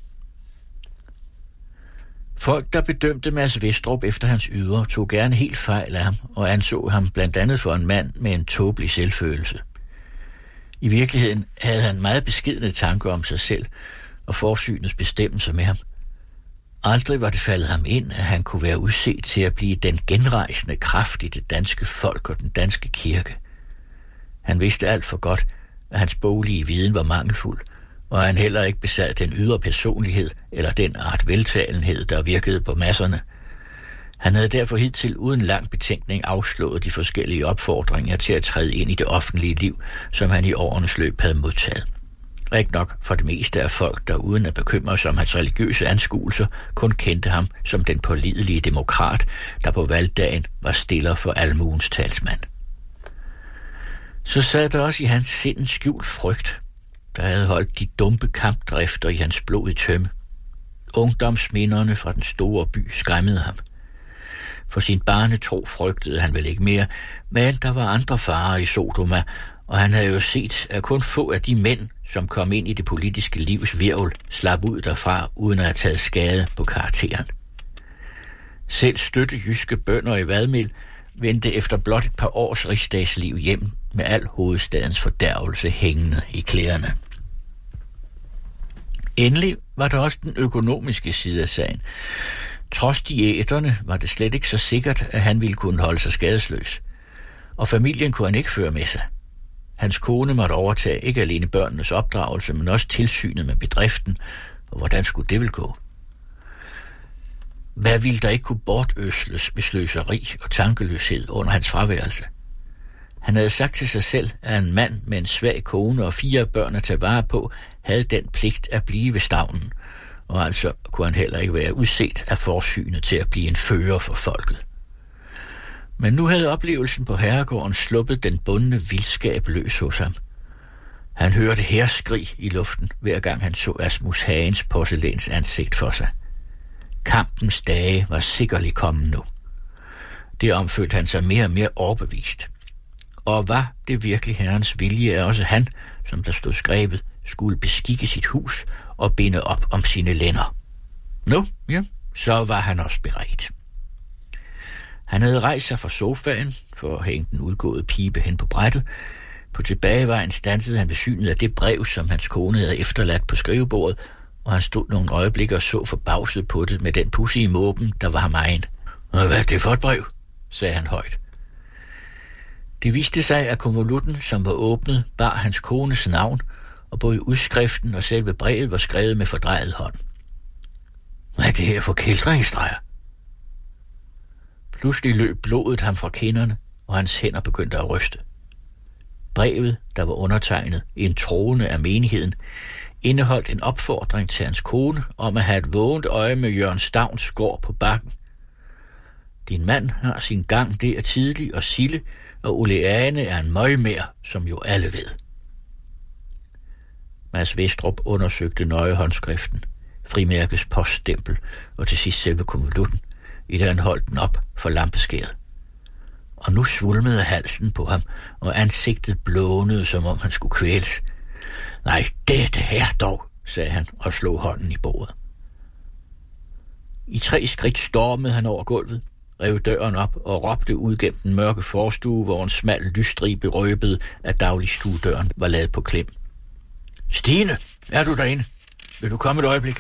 Folk, der bedømte Mads Vestrup efter hans ydre, tog gerne helt fejl af ham og anså ham blandt andet for en mand med en tåbelig selvfølelse. I virkeligheden havde han meget beskedne tanker om sig selv og forsynets bestemmelser med ham. Aldrig var det faldet ham ind, at han kunne være udset til at blive den genrejsende kraft i det danske folk og den danske kirke. Han vidste alt for godt, at hans boglige viden var mangelfuld, og han heller ikke besad den ydre personlighed eller den art veltalenhed, der virkede på masserne. Han havde derfor hidtil uden lang betænkning afslået de forskellige opfordringer til at træde ind i det offentlige liv, som han i årenes løb havde modtaget. Rig nok for det meste af folk, der uden at bekymre sig om hans religiøse anskuelser, kun kendte ham som den pålidelige demokrat, der på valgdagen var stiller for almuens talsmand. Så sad der også i hans sind en skjult frygt, der havde holdt de dumpe kampdrifter i hans blod i tømme. Ungdomsminderne fra den store by skræmmede ham. For sin barnetro frygtede han vel ikke mere, men der var andre farer i Sodoma, og han havde jo set, at kun få af de mænd, som kom ind i det politiske livs hvirvel, slap ud derfra, uden at have taget skade på karakteren. Selv støtte jyske bønder i Vadmel vendte efter blot et par års rigsdagsliv hjem med al hovedstadens fordærvelse hængende i klæderne. Endelig var der også den økonomiske side af sagen. Trods diæterne var det slet ikke så sikkert, at han ville kunne holde sig skadesløs. Og familien kunne han ikke føre med sig. Hans kone måtte overtage ikke alene børnenes opdragelse, men også tilsynet med bedriften, og hvordan skulle det vel gå? Hvad ville der ikke kunne bortøsles ved sløseri og tankeløshed under hans fraværelse? Han havde sagt til sig selv, at en mand med en svag kone og fire børn at tage vare på, havde den pligt at blive ved stavnen, og altså kunne han heller ikke være udset af forsynet til at blive en fører for folket. Men nu havde oplevelsen på herregården sluppet den bundne vildskab løs hos ham. Han hørte hærskrig i luften, hver gang han så Asmus Hagens porcelæns ansigt for sig. Kampens dage var sikkerligt kommet nu. Det omfølte han sig mere og mere overbevist. Og var det virkelig herrens vilje, at også han, som der stod skrevet, skulle beskikke sit hus og binde op om sine lænder? Nu, ja, så var han også beredt. Han havde rejst sig fra sofaen for at hænge den udgåede pibe hen på brættet. På tilbagevejen standsede han ved synet af det brev, som hans kone havde efterladt på skrivebordet, og han stod nogle øjeblikke og så forbavset på det med den pusse i måben, der var ham egen. "Og hvad er det for et brev?" sagde han højt. Det viste sig, at konvolutten, som var åbnet, bar hans kones navn, og både udskriften og selve brevet var skrevet med fordrejet hånd. "Hvad er det her for kældringsstreger?" Pludselig løb blodet ham fra kinderne, og hans hænder begyndte at ryste. Brevet, der var undertegnet en troende af menigheden, indeholdt en opfordring til hans kone om at have et vågent øje med Jørgen Stavns gård på bakken. Din mand har sin gang der tidlig og Sille, og Oleane er en møgmær, som jo alle ved. Mads Vestrup undersøgte nøje håndskriften, frimærkets poststempel og til sidst selve konvolutten, i det han holdt den op for lampeskæret. Og nu svulmede halsen på ham, og ansigtet blånede, som om han skulle kvæles. "Nej, det er det her dog," sagde han og slog hånden i bordet. I tre skridt stormede han over gulvet, rev døren op og råbte ud gennem den mørke forstue, hvor en smal lysstribe røbede, at dagligstuedøren var lavet på klem. "Stine, er du derinde? Vil du komme et øjeblik?"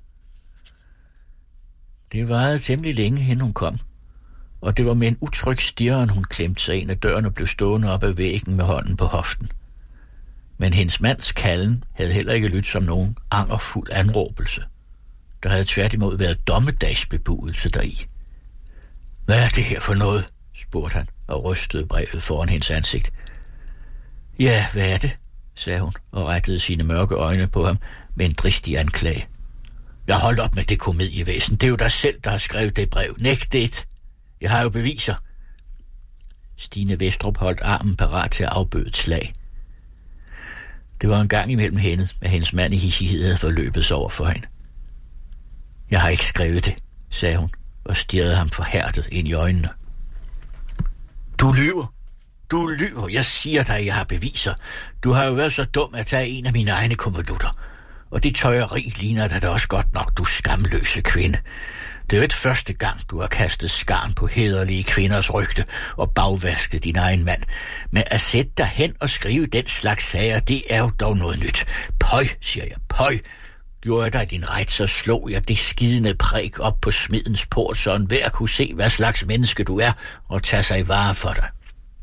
Det varede temmelig længe, inden hun kom, og det var med en utryg stirren, hun klemte sig ind ad døren og blev stående op ad væggen med hånden på hoften. Men hendes mands kalden havde heller ikke lyttet som nogen angerfuld anråbelse. Der havde tværtimod været dommedagsbebudelse deri. "Hvad er det her for noget?" spurgte han og rystede brevet foran hendes ansigt. "Ja, hvad er det?" sagde hun og rettede sine mørke øjne på ham med en dristig anklage. "Jeg holdt op med det komedievæsen. Det er jo dig selv, der har skrevet det brev. Nægt det. Jeg har jo beviser." Stine Vestrup holdt armen parat til at afbøde et slag. Det var en gang imellem hende, at hendes mand i hissighed havde forløbet sig over for hende. "Jeg har ikke skrevet det," sagde hun og stirrede ham forhærdet ind i øjnene. "Du lyver. Du lyver. Jeg siger dig, jeg har beviser. Du har jo været så dum at tage en af mine egne konvolutter. Og det tøjeri ligner dig da også godt nok, du skamløse kvinde. Det er jo ikke første gang, du har kastet skarn på hæderlige kvinders rygte og bagvasket din egen mand. Men at sætte dig hen og skrive den slags sager, det er jo dog noget nyt. Pøj, siger jeg, pøj. Gjorde jeg dig din ret, så slog jeg det skidende præg op på smedens port, så enhver kunne se, hvad slags menneske du er, og tage sig i vare for dig."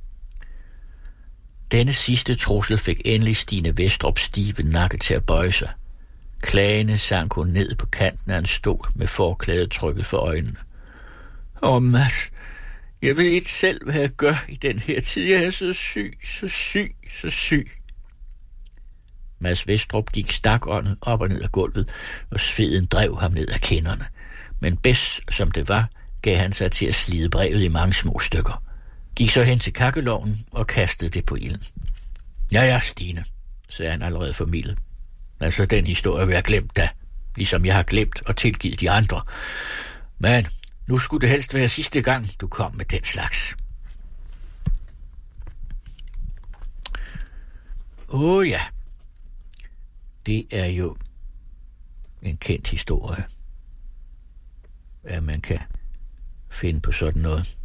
Denne sidste trussel fik endelig Stine Vestrup stive nakke til at bøje sig. Klagende sank hun ned på kanten af en stol med forklædet trykket for øjnene. "Åh, Mads, jeg ved ikke selv, hvad jeg gør i den her tid. Jeg er så syg, så syg, så syg." Mads Vestrup gik stakåndet op og ned ad gulvet, og sveden drev ham ned ad kinderne. Men bedst som det var, gav han sig til at slide brevet i mange små stykker. Gik så hen til kakkelovnen og kastede det på ilden. "Ja, ja, Stine," sagde han allerede formildet. "Altså, den historie vil jeg glemt da, ligesom jeg har glemt og tilgivet de andre. Men nu skulle det helst være sidste gang, du kom med den slags." Åh oh, ja, det er jo en kendt historie, at man kan finde på sådan noget.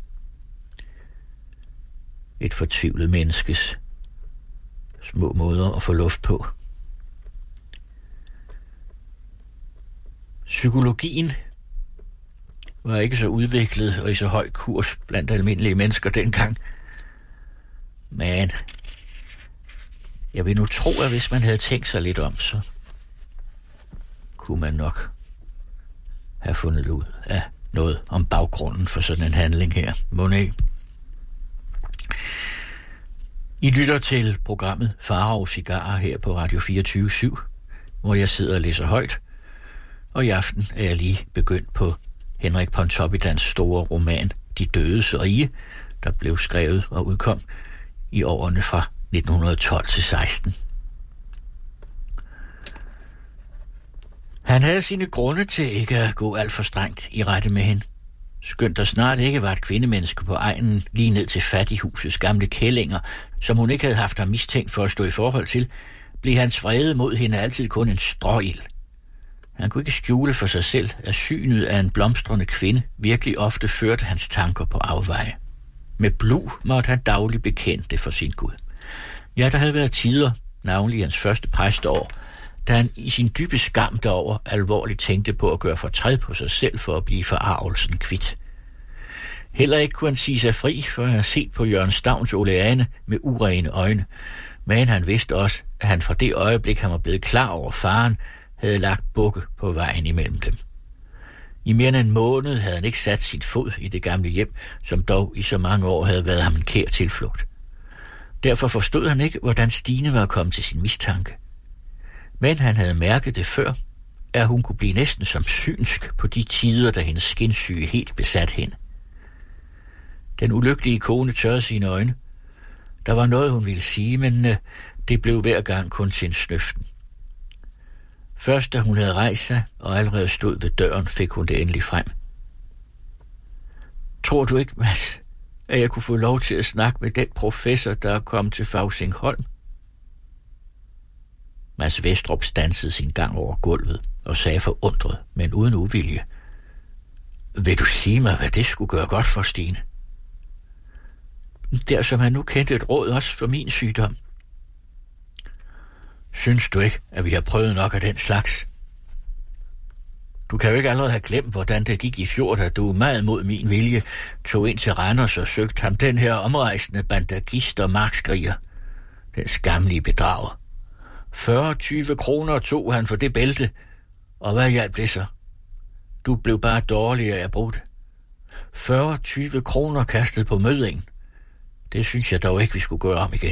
Et fortvivlet menneskes små måder at få luft på. Psykologien var ikke så udviklet og i så høj kurs blandt almindelige mennesker dengang. Men jeg vil nu tro, at hvis man havde tænkt sig lidt om, så kunne man nok have fundet ud af noget om baggrunden for sådan en handling her. Monet. I lytter til programmet Farao Cigarer her på Radio fireogtyve syv, hvor jeg sidder og læser højt. Og i aften er jeg lige begyndt på Henrik Pontoppidans store roman De Dødes Rige, der blev skrevet og udkom i årene fra nitten tolv til seksten. Han havde sine grunde til ikke at gå alt for strengt i rette med hende. Skønt der snart ikke var et kvindemenneske på egnen lige ned til fattighusets gamle kællinger, som hun ikke havde haft ham mistænkt for at stå i forhold til, blev hans vrede mod hende altid kun en stråild. Han kunne ikke skjule for sig selv, at synet af en blomstrende kvinde virkelig ofte førte hans tanker på afveje. Med blu måtte han dagligt bekende det for sin Gud. Ja, der havde været tider, navnlig hans første præsteår, da han i sin dybe skam derover alvorligt tænkte på at gøre fortræd på sig selv for at blive forarvelsen kvit. Heller ikke kunne han sige sig fri, for at have set på Jørgen Stavns oleane med urene øjne, men han vidste også, at han fra det øjeblik, han var blevet klar over faren, havde lagt bukke på vejen imellem dem. I mere end en måned havde han ikke sat sit fod i det gamle hjem, som dog i så mange år havde været ham en kær tilflugt. Derfor forstod han ikke, hvordan Stine var kommet til sin mistanke. Men han havde mærket det før, at hun kunne blive næsten som synsk på de tider, da hendes skinsyge helt besat hende. Den ulykkelige kone tørrede sine øjne. Der var noget, hun ville sige, men øh, det blev hver gang kun til en snøften. Først da hun havde rejst sig og allerede stod ved døren, fik hun det endelig frem. Tror du ikke, Mads, at jeg kunne få lov til at snakke med den professor, der er kommet til Fausingholm? Mads Vestrup stansede sin gang over gulvet og sagde forundret, men uden uvilje: Vil du sige mig, hvad det skulle gøre godt for, Stine? Der som han nu kendte et råd også for min sygdom. Synes du ikke, at vi har prøvet nok af den slags? Du kan jo ikke allerede have glemt, hvordan det gik i fjor, da du meget mod min vilje tog ind til Randers og søgte ham den her omrejsende bandagist og markskriger. Den skamlige bedrager. fyrre tyve kroner tog han for det bælte, og hvad hjalp det så? Du blev bare dårlig af at bruge det. fyrre tyve kroner kastet på mødingen. Det synes jeg dog ikke, vi skulle gøre om igen.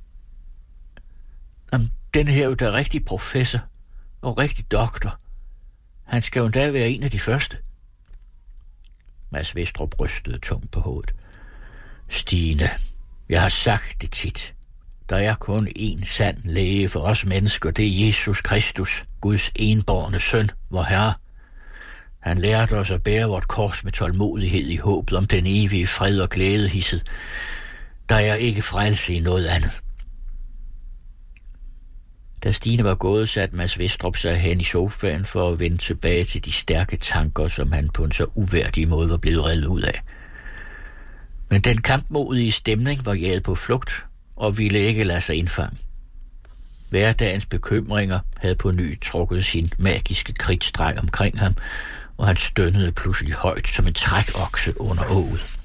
Jamen, den her er jo da rigtig professor og rigtig doktor. Han skal jo endda være en af de første. Mads Vestrup rystede tungt på hovedet. Stine, jeg har sagt det tit. Der er kun én sand læge for os mennesker, det er Jesus Kristus, Guds enbårne søn, vor Herre. Han lærte os at bære vort kors med tålmodighed i håbet om den evige fred og glæde, hisset. Der er ikke frelse i noget andet. Da Stine var gået, satte Mads Vestrup sig hen i sofaen for at vende tilbage til de stærke tanker, som han på en så uværdig måde var blevet revet ud af. Men den kampmodige stemning var jaget på flugt og ville ikke lade sig indfange. Hverdagens bekymringer havde på ny trukket sin magiske kridtstreg omkring ham, og han stønnede pludselig højt som en trækokse under åget.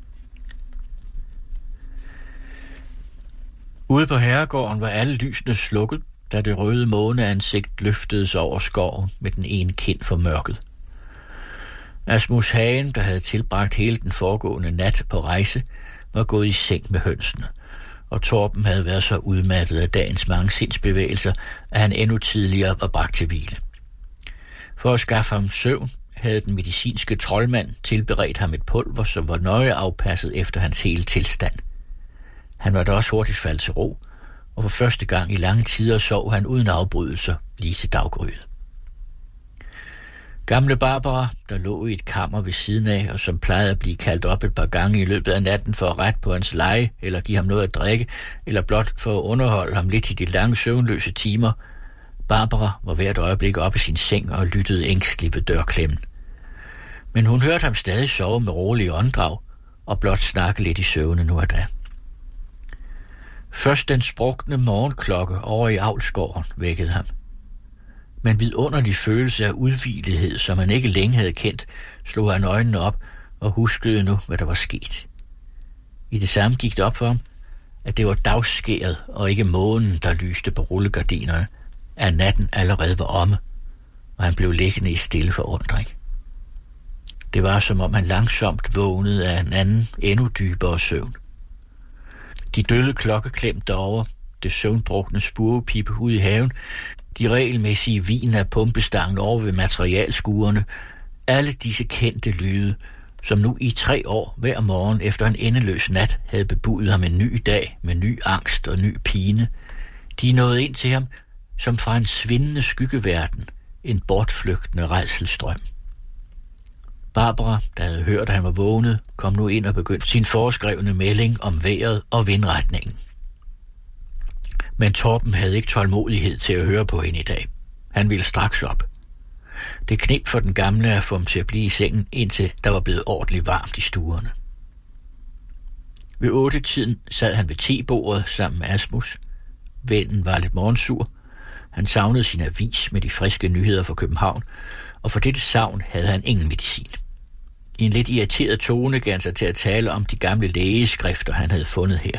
Ude på herregården var alle lysene slukket, da det røde måneansigt løftede sig over skoven med den ene kind for mørket. Asmus Hagen, der havde tilbragt hele den foregående nat på rejse, var gået i seng med hønsene, og Torben havde været så udmattet af dagens mange sindsbevægelser, at han endnu tidligere var bragt til hvile. For at skaffe ham søvn, havde den medicinske troldmand tilberedt ham et pulver, som var nøje afpasset efter hans hele tilstand. Han var da også hurtigt faldet til ro, og for første gang i lange tider sov han uden afbrydelser lige til daggryet. Gamle Barbara, der lå i et kammer ved siden af, og som plejede at blive kaldt op et par gange i løbet af natten for at rette på hans leje, eller give ham noget at drikke, eller blot for at underholde ham lidt i de lange søvnløse timer. Barbara var hvert øjeblik oppe i sin seng og lyttede ængstligt ved dørklemmen. Men hun hørte ham stadig sove med rolige åndedrag, og blot snakke lidt i søvne nu og da. Først den sprukne morgenklokke over i avlsgården vækkede ham. Men vidunderlig følelse af udhvilethed, som han ikke længe havde kendt, slog han øjnene op og huskede nu, hvad der var sket. I det samme gik det op for ham, at det var dagskæret og ikke månen, der lyste på rullegardinerne, at natten allerede var omme, og han blev liggende i stille forundring. Det var, som om han langsomt vågnede af en anden, endnu dybere søvn. De døde klokkeklem derovre, det søvndrukne spurvepipe ude i haven, de regelmæssige vin af pumpestangen over ved materialskuerne, alle disse kendte lyde, som nu i tre år hver morgen efter en endeløs nat havde bebudet ham en ny dag med ny angst og ny pine, de nåede ind til ham som fra en svindende skyggeverden, en bortflygtende rædselsstrøm. Barbara, der havde hørt, at han var vågnet, kom nu ind og begyndte sin foreskrevne melding om vejret og vindretningen. Men Torben havde ikke tålmodighed til at høre på hende i dag. Han ville straks op. Det kneb for den gamle at få ham til at blive i sengen, indtil der var blevet ordentligt varmt i stuerne. Ved otte-tiden sad han ved tebordet sammen med Asmus. Vennen var lidt morgensur. Han savnede sin avis med de friske nyheder fra København, og for dette savn havde han ingen medicin. I en lidt irriteret tone gav han sig til at tale om de gamle lægeskrifter, han havde fundet her.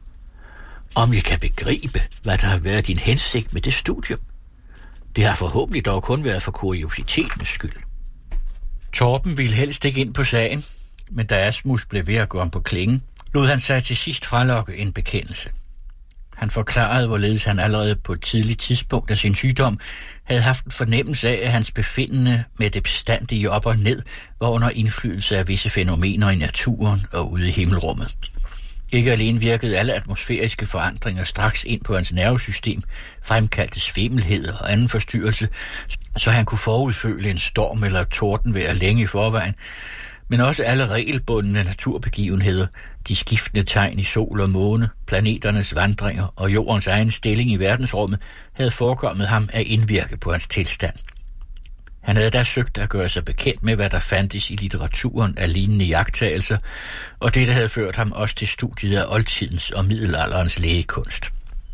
Om jeg kan begribe, hvad der har været din hensigt med det studium. Det har forhåbentlig dog kun været for kuriositetens skyld. Torben ville helst ikke ind på sagen, men da Asmus blev ved at gå om på klingen, lod han sig til sidst frelokke en bekendelse. Han forklarede, hvorledes han allerede på et tidligt tidspunkt af sin sygdom havde haft en fornemmelse af, at hans befindende med det bestandige op og ned var under indflydelse af visse fænomener i naturen og ude i himmelrummet. Ikke alene virkede alle atmosfæriske forandringer straks ind på hans nervesystem, fremkaldte svimmelhed og anden forstyrrelse, så han kunne forudføle en storm eller tordenvejr længe i forvejen, men også alle regelbundne naturbegivenheder, de skiftende tegn i sol og måne, planeternes vandringer og jordens egen stilling i verdensrummet, havde forekommet ham at indvirke på hans tilstand. Han havde da søgt at gøre sig bekendt med, hvad der fandtes i litteraturen af lignende iagttagelser, og det havde ført ham også til studiet af oldtidens og middelalderens lægekunst.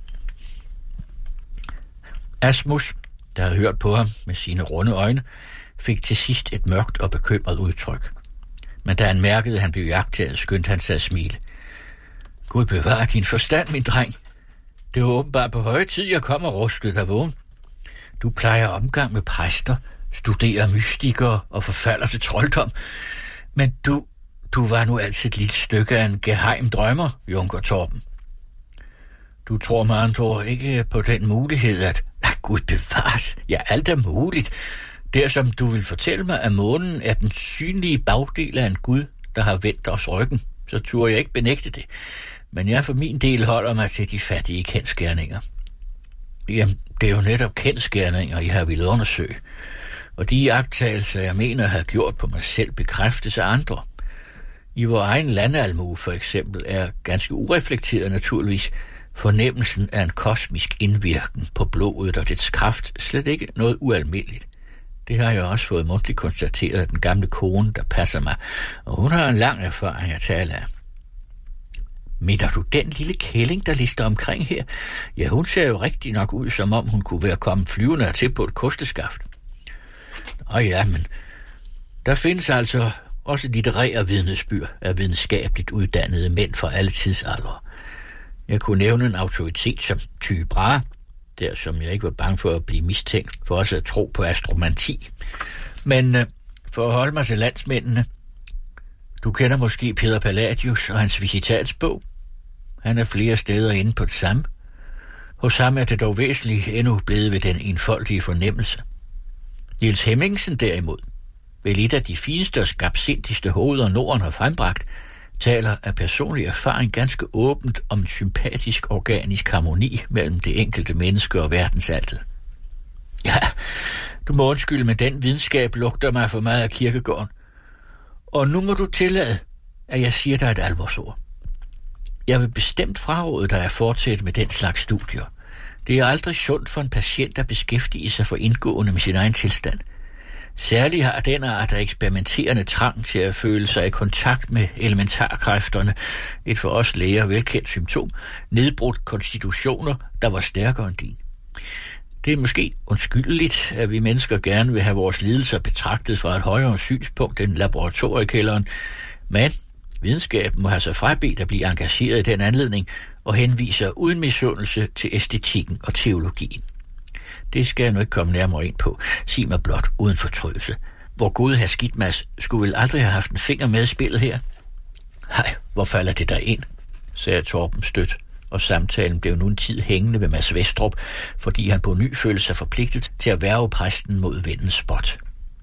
Asmus, der havde hørt på ham med sine runde øjne, fik til sidst et mørkt og bekymret udtryk. Men da han mærkede, at han blev iagttaget, skyndte han sig at smile. Gud bevare din forstand, min dreng. Det var åbenbart på høje tid, jeg kom og ruskede dig vågen. Du plejer omgang med præster, studerer mystikere og forfalder til trolddom. Men du, du var nu altid et lille stykke af en geheim drømmer, Junker Torben. Du tror med andre ord ikke på den mulighed, at... Ah, Gud bevares, ja, alt er muligt. Der som du vil fortælle mig, at månen er den synlige bagdel af en Gud, der har vendt os ryggen, så turde jeg ikke benægte det. Men jeg for min del holder mig til de fattige kendsgerninger. Jamen, det er jo netop kendsgerninger, jeg har ville undersøge. Og de iagttagelser, jeg mener har gjort på mig selv, bekræftes af andre. I vores egen landealmue for eksempel er ganske ureflekteret naturligvis fornemmelsen af en kosmisk indvirken på blodet og dets kraft slet ikke noget ualmindeligt. Det har jeg også fået mundtligt konstateret af den gamle kone, der passer mig, og hun har en lang erfaring at tale af. Mener du den lille kælling, der lister omkring her? Ja, hun ser jo rigtig nok ud, som om hun kunne være kommet flyvende hertil på et kosteskaft. Nå ja, men der findes altså også litterære vidnesbyrd af videnskabeligt uddannede mænd fra alle tidsaldre. Jeg kunne nævne en autoritet som Tyge Brahe, der som jeg ikke var bange for at blive mistænkt for også at tro på astromanti. Men øh, for at holde mig til landsmændene, du kender måske Peder Palladius og hans visitatsbog. Han er flere steder inde på det samme. Hos ham er det dog væsentligt endnu blevet ved den enfoldige fornemmelse. Niels Hemmingsen derimod, vel et af de fineste og skabsindigste hoveder Norden har frembragt, taler af personlig erfaring ganske åbent om en sympatisk organisk harmoni mellem det enkelte menneske og verdensaltet. Ja, Du må undskylde, men den videnskab lugter mig for meget af kirkegården. Og nu må du tillade, at jeg siger dig et alvorsord. Jeg vil bestemt fraråde dig at fortsætte med den slags studier. Det er aldrig sundt for en patient at beskæftige sig for indgående med sin egen tilstand. Særligt har den art af eksperimenterende trang til at føle sig i kontakt med elementarkræfterne, et for os læger velkendt symptom, nedbrudt konstitutioner, der var stærkere end din. Det er måske undskyldeligt, at vi mennesker gerne vil have vores lidelser betragtet fra et højere synspunkt end laboratoriekælderen, men videnskaben må have sig frabedt at blive engageret i den anledning og henviser uden misundelse til æstetikken og teologien. Det skal jeg nu ikke komme nærmere ind på. Sig mig blot uden fortrydelse. Hvor gode herr Skidtmas skulle vel aldrig have haft en finger med i spillet her? Hej, hvor falder det der ind? Sagde Torben stødt, og samtalen blev nu en tid hængende ved Mads Vestrup, fordi han på ny følte sig forpligtet til at værge præsten mod vindens spot.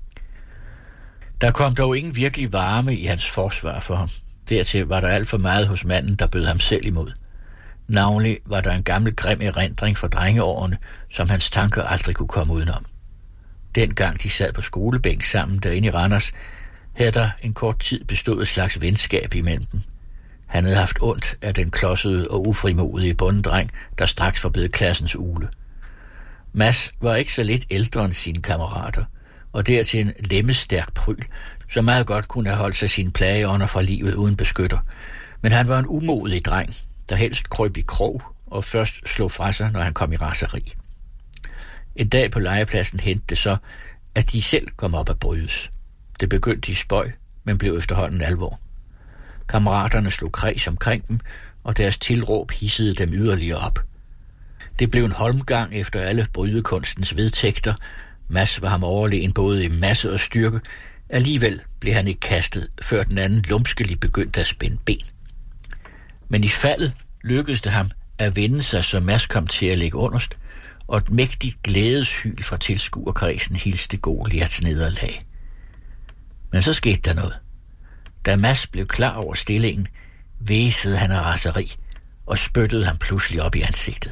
Der kom dog ingen virkelig varme i hans forsvar for ham. Dertil var der alt for meget hos manden, der bød ham selv imod. Navnlig var der en gammel grim erindring fra drengeårene, som hans tanker aldrig kunne komme udenom. Dengang de sad på skolebænk sammen derinde i Randers, havde der en kort tid bestået et slags venskab imellem dem. Han havde haft ondt af den klodsede og ufrimodige bondedreng, der straks var blevet klassens ule. Mads var ikke så lidt ældre end sine kammerater, og dertil en lemmestærk pryl, som meget godt kunne have holdt sig sine plageånder fra livet uden beskytter. Men han var en umodig dreng, der helst krøb i krog og først slog fra sig, når han kom i raseri. En dag på legepladsen hentede det så, at de selv kom op at brydes. Det begyndte i spøj, men blev efterhånden alvor. Kammeraterne slog kreds omkring dem, og deres tilråb hissede dem yderligere op. Det blev en holmgang efter alle brydekunstens vedtægter. Mads var ham overlegen både i masse og styrke. Alligevel blev han ikke kastet, før den anden lumskelig begyndte at spænde ben. Men i faldet lykkedes det ham at vende sig, så Mads kom til at ligge underst, og et mægtigt glædeshyl fra tilskuerkredsen hilste Goliats nederlag. Men så skete der noget. Da Mads blev klar over stillingen, væsede han af raseri og spyttede ham pludselig op i ansigtet.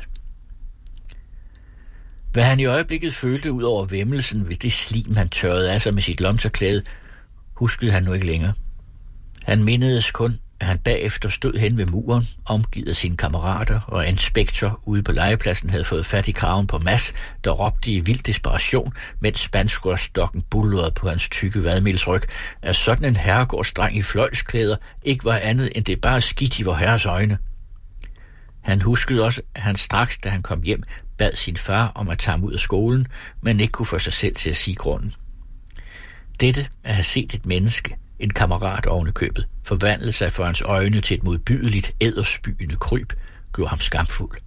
Hvad han i øjeblikket følte ud over væmmelsen ved det slim, han tørrede af sig med sit lomterklæde, huskede han nu ikke længere. Han mindedes kun, at han bagefter stod hen ved muren, omgivet af sine kammerater, og inspektor ude på legepladsen havde fået fat i kraven på Mads, der råbte i vild desperation, mens spanskrørstokken buldrede på hans tykke vadmelsryg, at sådan en herregårdsdreng i fløjlsklæder ikke var andet end det bare skidt i vor herres øjne. Han huskede også, at han straks, da han kom hjem, bad sin far om at tage ham ud af skolen, men ikke kunne få sig selv til at sige grunden. Dette at have set et menneske, en kammerat oven i købet, forvandlede sig for hans øjne til et modbydeligt æderspyende kryb, gjorde ham skamfuld.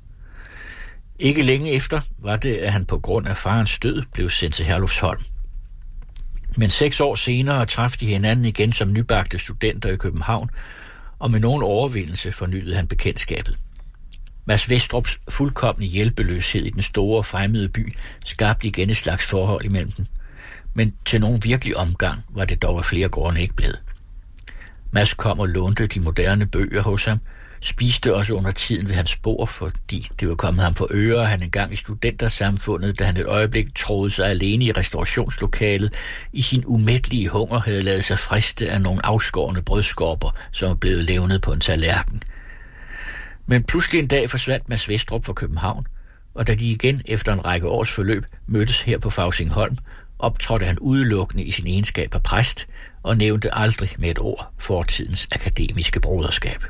Ikke længe efter var det, at han på grund af farens død blev sendt til Herlufsholm. Men seks år senere traf de hinanden igen som nybagte studenter i København, og med nogen overvindelse fornyede han bekendtskabet. Mads Vestrups fuldkomne hjælpeløshed i den store fremmede by skabte igen et slags forhold imellem dem. Men til nogen virkelig omgang var det dog af flere grunde ikke blevet. Mads kom og lånte de moderne bøger hos ham, spiste også under tiden ved hans bord, fordi det var kommet ham for øre, han engang i studentersamfundet, da han et øjeblik troede sig alene i restaurationslokalet, i sin umættelige hunger havde ladet sig friste af nogle afskårne brødskorper, som var blevet levnet på en tallerken. Men pludselig en dag forsvandt Mads Vestrup fra København, og da de igen efter en række års forløb mødtes her på Fausingholm, optrådte han udelukkende i sin egenskab af præst og nævnte aldrig med et ord fortidens akademiske broderskab.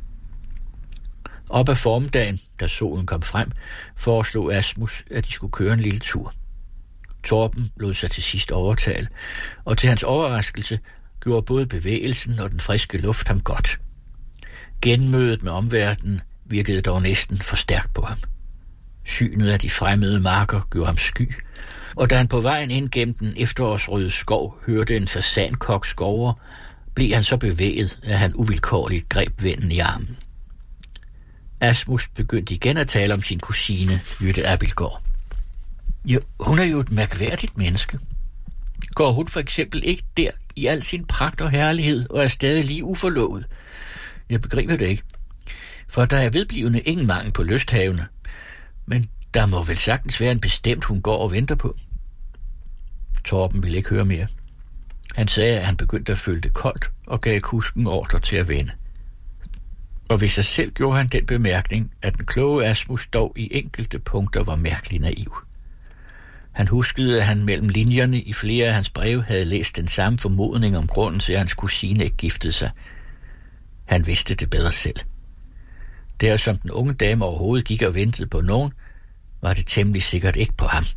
Op ad formiddagen, da solen kom frem, foreslog Asmus, at de skulle køre en lille tur. Torben lod sig til sidst overtale, og til hans overraskelse gjorde både bevægelsen og den friske luft ham godt. Genmødet med omverdenen virkede dog næsten for stærkt på ham. Synet af de fremmede marker gjorde ham sky, og da han på vejen ind gennem den efterårsrøde skov hørte en fasankok skover, blev han så bevæget, at han uvilkårligt greb vennen i armen. Asmus begyndte igen at tale om sin kusine, Jytte Abildgaard. Jo, hun er jo et mærkværdigt menneske. Går hun for eksempel ikke der i al sin pragt og herlighed, og er stadig lige uforlovet? Jeg begriber det ikke. For der er vedblivende ingen mangel på lysthavene. Men der må vel sagtens være en bestemt, hun går og venter på. Torben ville ikke høre mere. Han sagde, at han begyndte at føle det koldt, og gav kusken ordre til at vende. Og ved sig selv gjorde han den bemærkning, at den kloge Asmus dog i enkelte punkter var mærkelig naiv. Han huskede, at han mellem linjerne i flere af hans breve havde læst den samme formodning om grunden til, at hans kusine ikke giftede sig. Han vidste det bedre selv. Der som den unge dame overhovedet gik og ventede på nogen, var det temmelig sikkert ikke på ham.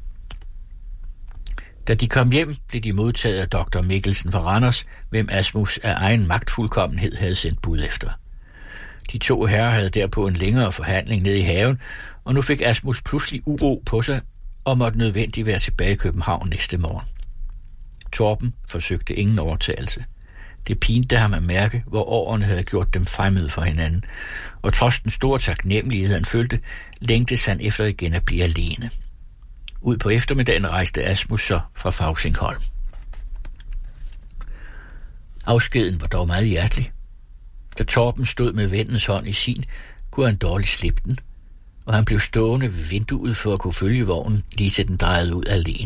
Da de kom hjem, blev de modtaget af doktor Mikkelsen fra Randers, hvem Asmus af egen magtfuldkommenhed havde sendt bud efter. De to herrer havde derpå en længere forhandling nede i haven, og nu fik Asmus pludselig uro på sig og måtte nødvendigt være tilbage i København næste morgen. Torben forsøgte ingen overtagelse. Det pinte ham at mærke, hvor årene havde gjort dem fremmede for hinanden, og trods den store taknemmelighed, han følte, længtes han efter igen at blive alene. Ud på eftermiddagen rejste Asmus så fra Fauxingholm. Afskeden var dog meget hjertelig. Da Torben stod med vennens hånd i sin, kunne han dårligt slippe den, og han blev stående ved vinduet for at kunne følge vognen, lige til den drejede ud alene.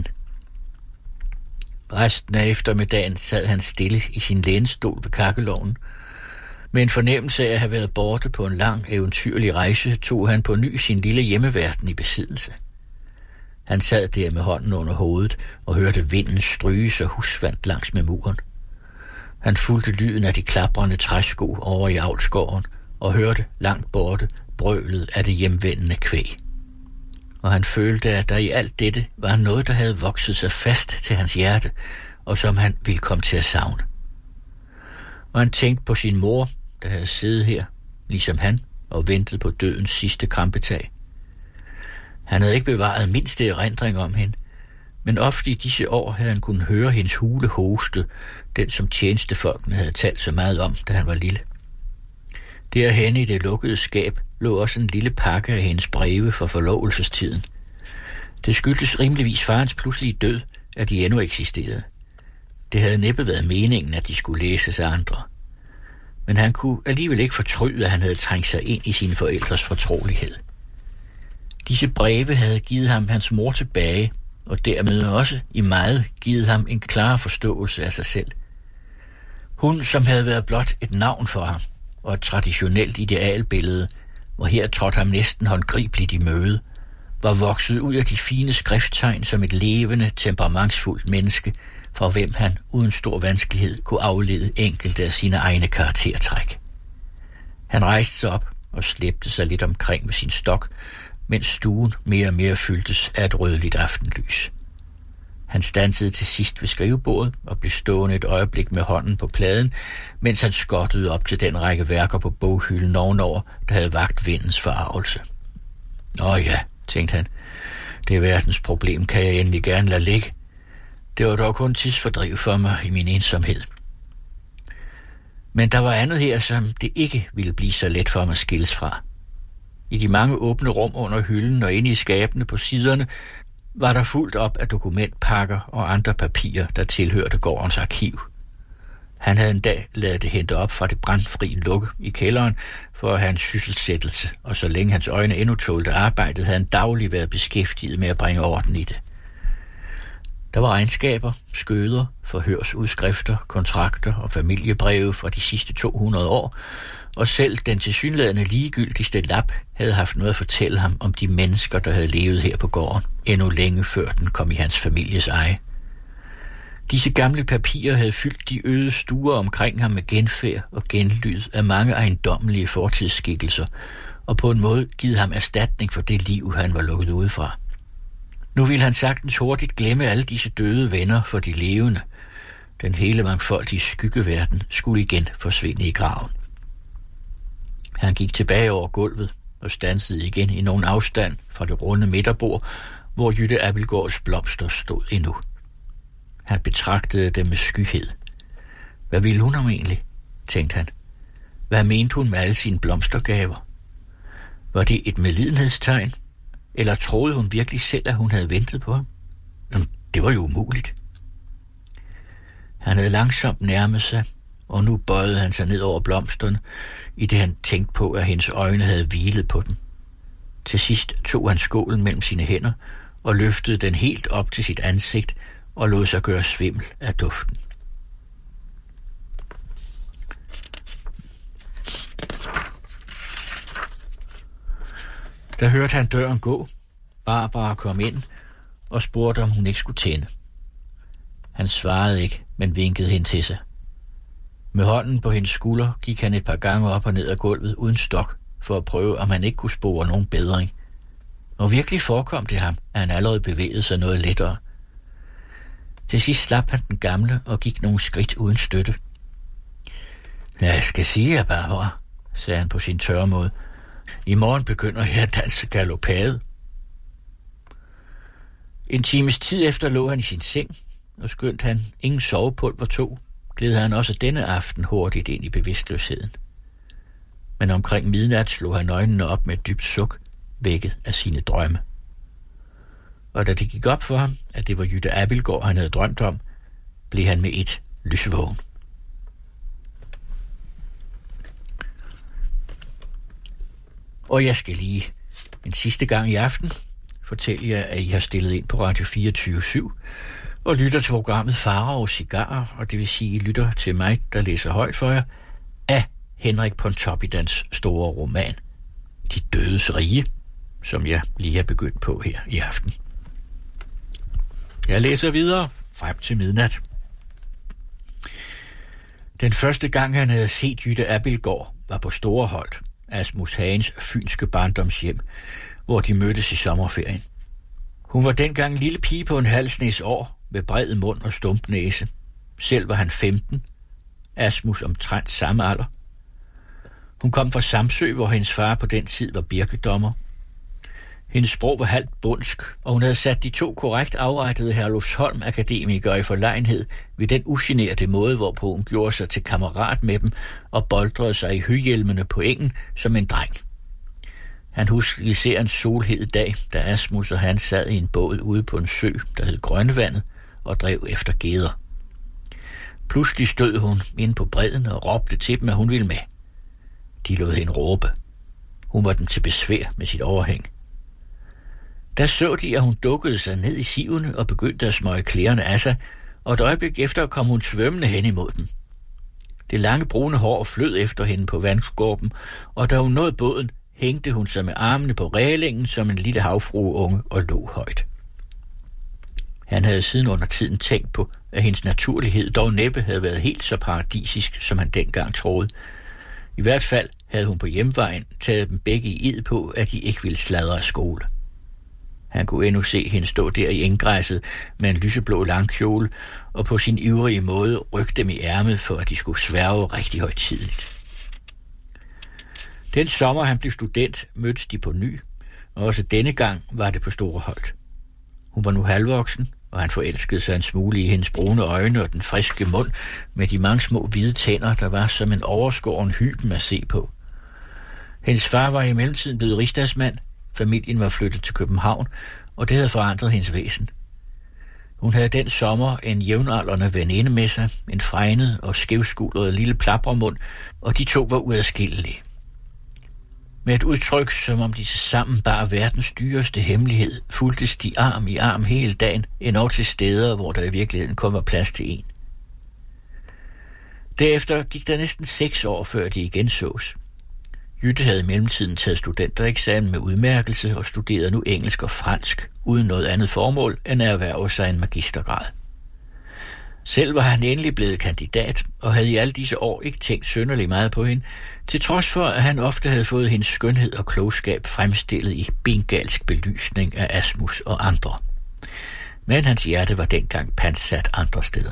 Resten af eftermiddagen sad han stille i sin lænestol ved kakkelovnen. Med en fornemmelse af at have været borte på en lang, eventyrlig rejse, tog han på ny sin lille hjemmeverden i besiddelse. Han sad der med hånden under hovedet og hørte vinden stryge sig husvandt langs med muren. Han fulgte lyden af de klaprende træsko over i avlsgården og hørte langt borte brølet af det hjemvendende kvæg. Og han følte, at der i alt dette var noget, der havde vokset sig fast til hans hjerte, og som han ville komme til at savne. Og han tænkte på sin mor, der havde siddet her, ligesom han, og ventet på dødens sidste krampetag. Han havde ikke bevaret mindste erindring om hende, men ofte i disse år havde han kunnet høre hendes hule hoste, den som tjenestefolkene havde talt så meget om, da han var lille. Derhenne i det lukkede skab lå også en lille pakke af hendes breve for forlovelsestiden. Det skyldtes rimeligvis farens pludselige død, at de endnu eksisterede. Det havde næppe været meningen, at de skulle læses af andre. Men han kunne alligevel ikke fortryde, at han havde trængt sig ind i sine forældres fortrolighed. Disse breve havde givet ham hans mor tilbage, og dermed også i meget givet ham en klar forståelse af sig selv. Hun, som havde været blot et navn for ham, og et traditionelt idealbillede, hvor her trådte ham næsten håndgribeligt i møde, var vokset ud af de fine skrifttegn som et levende, temperamentsfuldt menneske, fra hvem han uden stor vanskelighed kunne aflede enkelte af sine egne karaktertræk. Han rejste sig op og slæbte sig lidt omkring med sin stok, mens stuen mere og mere fyldtes af et rødligt aftenlys. Han standsede til sidst ved skrivebordet og blev stående et øjeblik med hånden på pladen, mens han skottede op til den række værker på boghylden ovenover, der havde vakt vindens forarvelse. Åh ja, tænkte han, det er verdens problem, kan jeg endelig gerne lade ligge. Det var dog kun tidsfordriv for mig i min ensomhed. Men der var andet her, som det ikke ville blive så let for mig at skilles fra. I de mange åbne rum under hylden og inde i skabene på siderne var der fuldt op af dokumentpakker og andre papirer, der tilhørte gårdens arkiv. Han havde en dag ladet det hente op fra det brandfri lukke i kælderen for at have en sysselsættelse, og så længe hans øjne endnu tålte arbejdet, havde han dagligt været beskæftiget med at bringe orden i det. Der var regnskaber, skøder, forhørsudskrifter, kontrakter og familiebreve fra de sidste to hundrede år, og selv den tilsyneladende ligegyldigste lap havde haft noget at fortælle ham om de mennesker, der havde levet her på gården, endnu længe før den kom i hans families eje. Disse gamle papirer havde fyldt de øde stuer omkring ham med genfærd og genlyd af mange ejendommelige fortidsskikkelser, og på en måde givet ham erstatning for det liv, han var lukket udefra. Nu ville han sagtens hurtigt glemme alle disse døde venner for de levende. Den hele mangfoldige skyggeverden skulle igen forsvinde i graven. Han gik tilbage over gulvet og standsede igen i nogen afstand fra det runde midterbord, hvor Jytte Abildgaards blomster stod endnu. Han betragtede dem med skyhed. Hvad ville hun om egentlig, tænkte han. Hvad mente hun med alle sine blomstergaver? Var det et medlidenhedstegn, eller troede hun virkelig selv, at hun havde ventet på ham? Jamen, det var jo umuligt. Han havde langsomt nærmet sig, og nu bøjede han sig ned over blomsterne, i det han tænkte på, at hendes øjne havde hvilet på dem. Til sidst tog han skålen mellem sine hænder og løftede den helt op til sit ansigt, og lod sig gøre svimmel af duften. Der hørte han døren gå. Barbara kom ind og spurgte, om hun ikke skulle tænde. Han svarede ikke, men vinkede hende til sig. Med hånden på hendes skulder gik han et par gange op og ned ad gulvet uden stok, for at prøve, om han ikke kunne spore nogen bedring. Og virkelig forekom det ham, at han allerede bevægede sig noget lettere. Til sidst slap han den gamle og gik nogle skridt uden støtte. Jeg skal sige jer, Barbara, sagde han på sin tørre måde. I morgen begynder jeg at danse galopade. En times tid efter lå han i sin seng, og skønt han ingen sovepulver tog, gled han også denne aften hurtigt ind i bevidstløsheden. Men omkring midnat slog han øjnene op med et dybt suk, vækket af sine drømme. Og da det gik op for ham, at det var Jytte Abildgaard, han havde drømt om, blev han med et lysvågen. Og jeg skal lige en sidste gang i aften fortælle jer, at I har stillet ind på Radio fireogtyve syv og lytter til programmet Farao Cigarer, og det vil sige, I lytter til mig, der læser højt for jer, af Henrik Pontoppidans store roman, De Dødes Rige, som jeg lige har begyndt på her i aften. Jeg læser videre frem til midnat. Den første gang, han havde set Jytte Abildgaard, var på Storeholt, Asmus Hagens fynske barndomshjem, hvor de mødtes i sommerferien. Hun var dengang en lille pige på en halv snes år, med bred mund og stump næse. Selv var han femten, Asmus omtrent samme alder. Hun kom fra Samsø, hvor hendes far på den tid var birkedommer. Hendes sprog var halvt bundsk, og hun havde sat de to korrekt afrettede Herlufsholm-akademikere i forlegenhed ved den ugenerede måde, hvorpå hun gjorde sig til kammerat med dem og boldrede sig i høhjelmene på engen som en dreng. Han huskede især en solhed dag, da Asmus og han sad i en båd ude på en sø, der hed Grønnevandet, og drev efter geder. Pludselig stod hun ind på bredden og råbte til dem, at hun ville med. De lod hende råbe. Hun var dem til besvær med sit overhæng. Der så de, at hun dukkede sig ned i sivene og begyndte at smøge klæderne af sig, og et øjeblik efter kom hun svømmende hen imod dem. Det lange brune hår flød efter hende på vandskorpen, og da hun nåede båden, hængte hun sig med armene på rælingen som en lille havfrueunge og lå højt. Han havde siden under tiden tænkt på, at hendes naturlighed dog næppe havde været helt så paradisisk, som han dengang troede. I hvert fald havde hun på hjemvejen taget dem begge i ed på, at de ikke ville sladre af skole. Han kunne endnu se hende stå der i enggræsset med en lyseblå langkjole, og på sin ivrige måde rykke dem i ærmet, for at de skulle sværge rigtig højtideligt. Den sommer, han blev student, mødtes de på ny, og også denne gang var det på Storeholt. Hun var nu halvvoksen, og han forelskede sig en smule i hendes brune øjne og den friske mund med de mange små hvide tænder, der var som en overskåren hyben at se på. Hendes far var i mellemtiden blevet rigsdagsmand, familien var flyttet til København, og det havde forandret hendes væsen. Hun havde den sommer en jævnaldrende veninde med sig, en fregnet og skævskuldret lille plapremund, og de to var uadskillelige. Med et udtryk, som om de sammen bar verdens dyreste hemmelighed, fulgtes de arm i arm hele dagen, endnu til steder, hvor der i virkeligheden kun var plads til en. Derefter gik der næsten seks år, før de igen sås. Jytte havde i mellemtiden taget studentereksamen med udmærkelse og studerede nu engelsk og fransk, uden noget andet formål end at erhverve sig en magistergrad. Selv var han endelig blevet kandidat, og havde i alle disse år ikke tænkt synderligt meget på hende, til trods for, at han ofte havde fået hendes skønhed og klogskab fremstillet i bengalsk belysning af Asmus og andre. Men hans hjerte var dengang pantsat andre steder.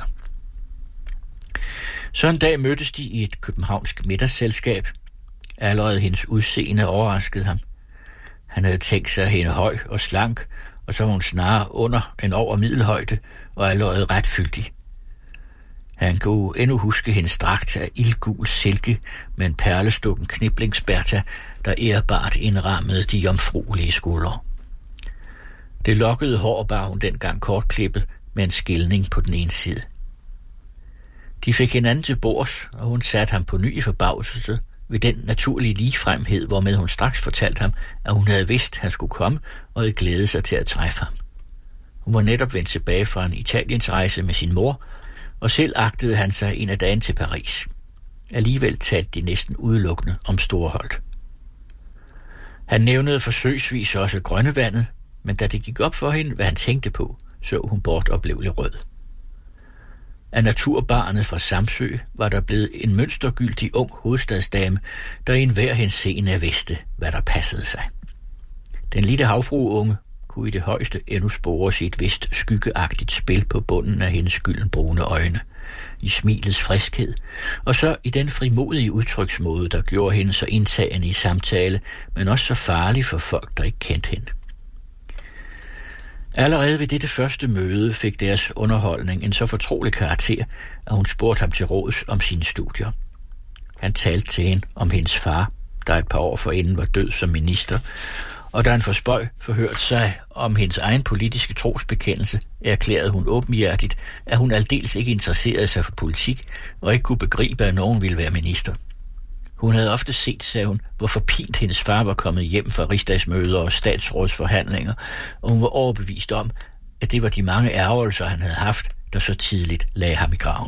Så en dag mødtes de i et københavnsk middagsselskab. Allerede hendes udseende overraskede ham. Han havde tænkt sig hende høj og slank, og så var hun snarere under en over middelhøjde og allerede ret fyldig. Han kunne endnu huske hendes dragt af ildgul silke med en perlestukken kniblingsberta, der ærbart indrammede de jomfruelige skuldre. Det lokkede hår bar hun dengang kortklippet med en skilning på den ene side. De fik hinanden til bords, og hun satte ham på ny i forbavselse ved den naturlige ligefremhed, hvormed hun straks fortalte ham, at hun havde vidst, at han skulle komme, og havde glædet sig til at træffe ham. Hun var netop vendt tilbage fra en Italiensrejse med sin mor, og selv agtede han sig en af dagen til Paris. Alligevel talte de næsten udelukkende om Storholt. Han nævnede forsøgsvis også Grønnevandet, men da det gik op for hende, hvad han tænkte på, så hun bort og blev lidt rød. Af naturbarnet fra Samsø var der blevet en mønstergyldig ung hovedstadsdame, der i enhver henseende vidste, hvad der passede sig. Den lille havfrueunge kunne i det højeste endnu spore sit vist skyggeagtigt spil på bunden af hendes gyldenbrune øjne, i smilets friskhed, og så i den frimodige udtryksmåde, der gjorde hende så indtagende i samtale, men også så farlig for folk, der ikke kendte hende. Allerede ved dette første møde fik deres underholdning en så fortrolig karakter, at hun spurgte ham til råds om sine studier. Han talte til hende om hendes far, der et par år forinden var død som minister, og da han for spøg forhørte sig om hendes egen politiske trosbekendelse, erklærede hun åbenhjertigt, at hun aldeles ikke interesserede sig for politik og ikke kunne begribe, at nogen ville være minister. Hun havde ofte set, sagde hun, hvor forpint hendes far var kommet hjem fra rigsdagsmøder og statsrådsforhandlinger, og hun var overbevist om, at det var de mange ærgerelser, han havde haft, der så tidligt lagde ham i graven.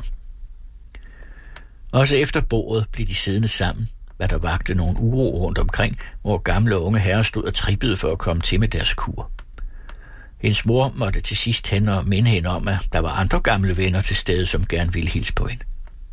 Også efter bordet blev de siddende sammen, hvad der vagte nogle uro rundt omkring, hvor gamle og unge herrer stod og trippede for at komme til med deres kur. Hendes mor måtte til sidst hen og minde hende om, at der var andre gamle venner til stede, som gerne ville hilse på hende.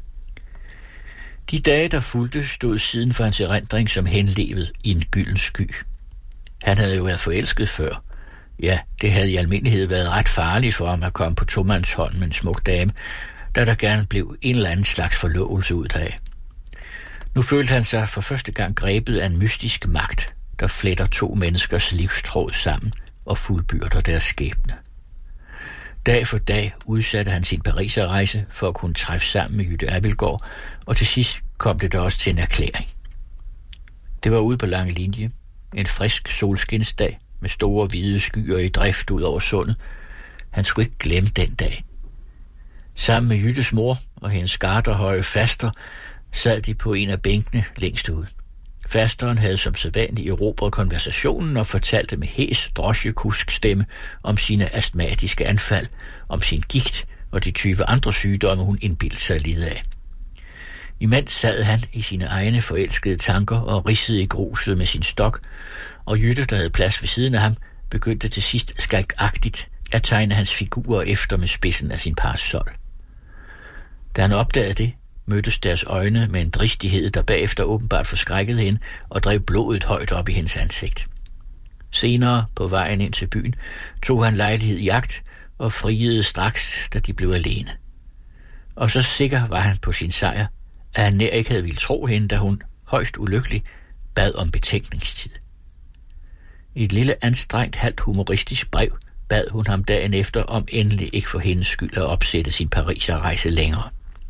De dage, der fulgte, stod siden for hans erindring som henlevet i en gylden sky. Han havde jo været forelsket før. Ja, det havde i almindelighed været ret farligt for ham at komme på tomandshånd med en smuk dame, da der gerne blev en eller anden slags forlovelse ud af. Nu følte han sig for første gang grebet af en mystisk magt, der fletter to menneskers livstråd sammen og fuldbyrder deres skæbne. Dag for dag udsatte han sin Pariserrejse for at kunne træffe sammen med Jytte Abildgaard, og til sidst kom det da også til en erklæring. Det var ude på Lange Linje, en frisk solskinsdag med store hvide skyer i drift ud over sundet. Han skulle ikke glemme den dag. Sammen med Jyttes mor og hendes garderhøje faster sad de på en af bænkene længst ude. Fasteren havde som sædvanligt erobret konversationen og fortalte med hæs drosjekusk stemme om sine astmatiske anfald, om sin gigt og de tyve andre sygdomme, hun indbildte sig lide af. Imens sad han i sine egne forelskede tanker og ridsede i gruset med sin stok, og Jytte, der havde plads ved siden af ham, begyndte til sidst skalkagtigt at tegne hans figurer efter med spidsen af sin parasol. Da han opdagede det, mødtes deres øjne med en dristighed, der bagefter åbenbart forskrækkede hende og drev blodet højt op i hendes ansigt. Senere, på vejen ind til byen, tog han lejlighed i agt og friede straks, da de blev alene. Og så sikker var han på sin sejr, at han nær ikke havde ville tro hende, da hun, højst ulykkelig, bad om betænkningstid. I et lille anstrengt, halvt humoristisk brev bad hun ham dagen efter om endelig ikke for hendes skyld at opsætte sin Pariserrejse længere.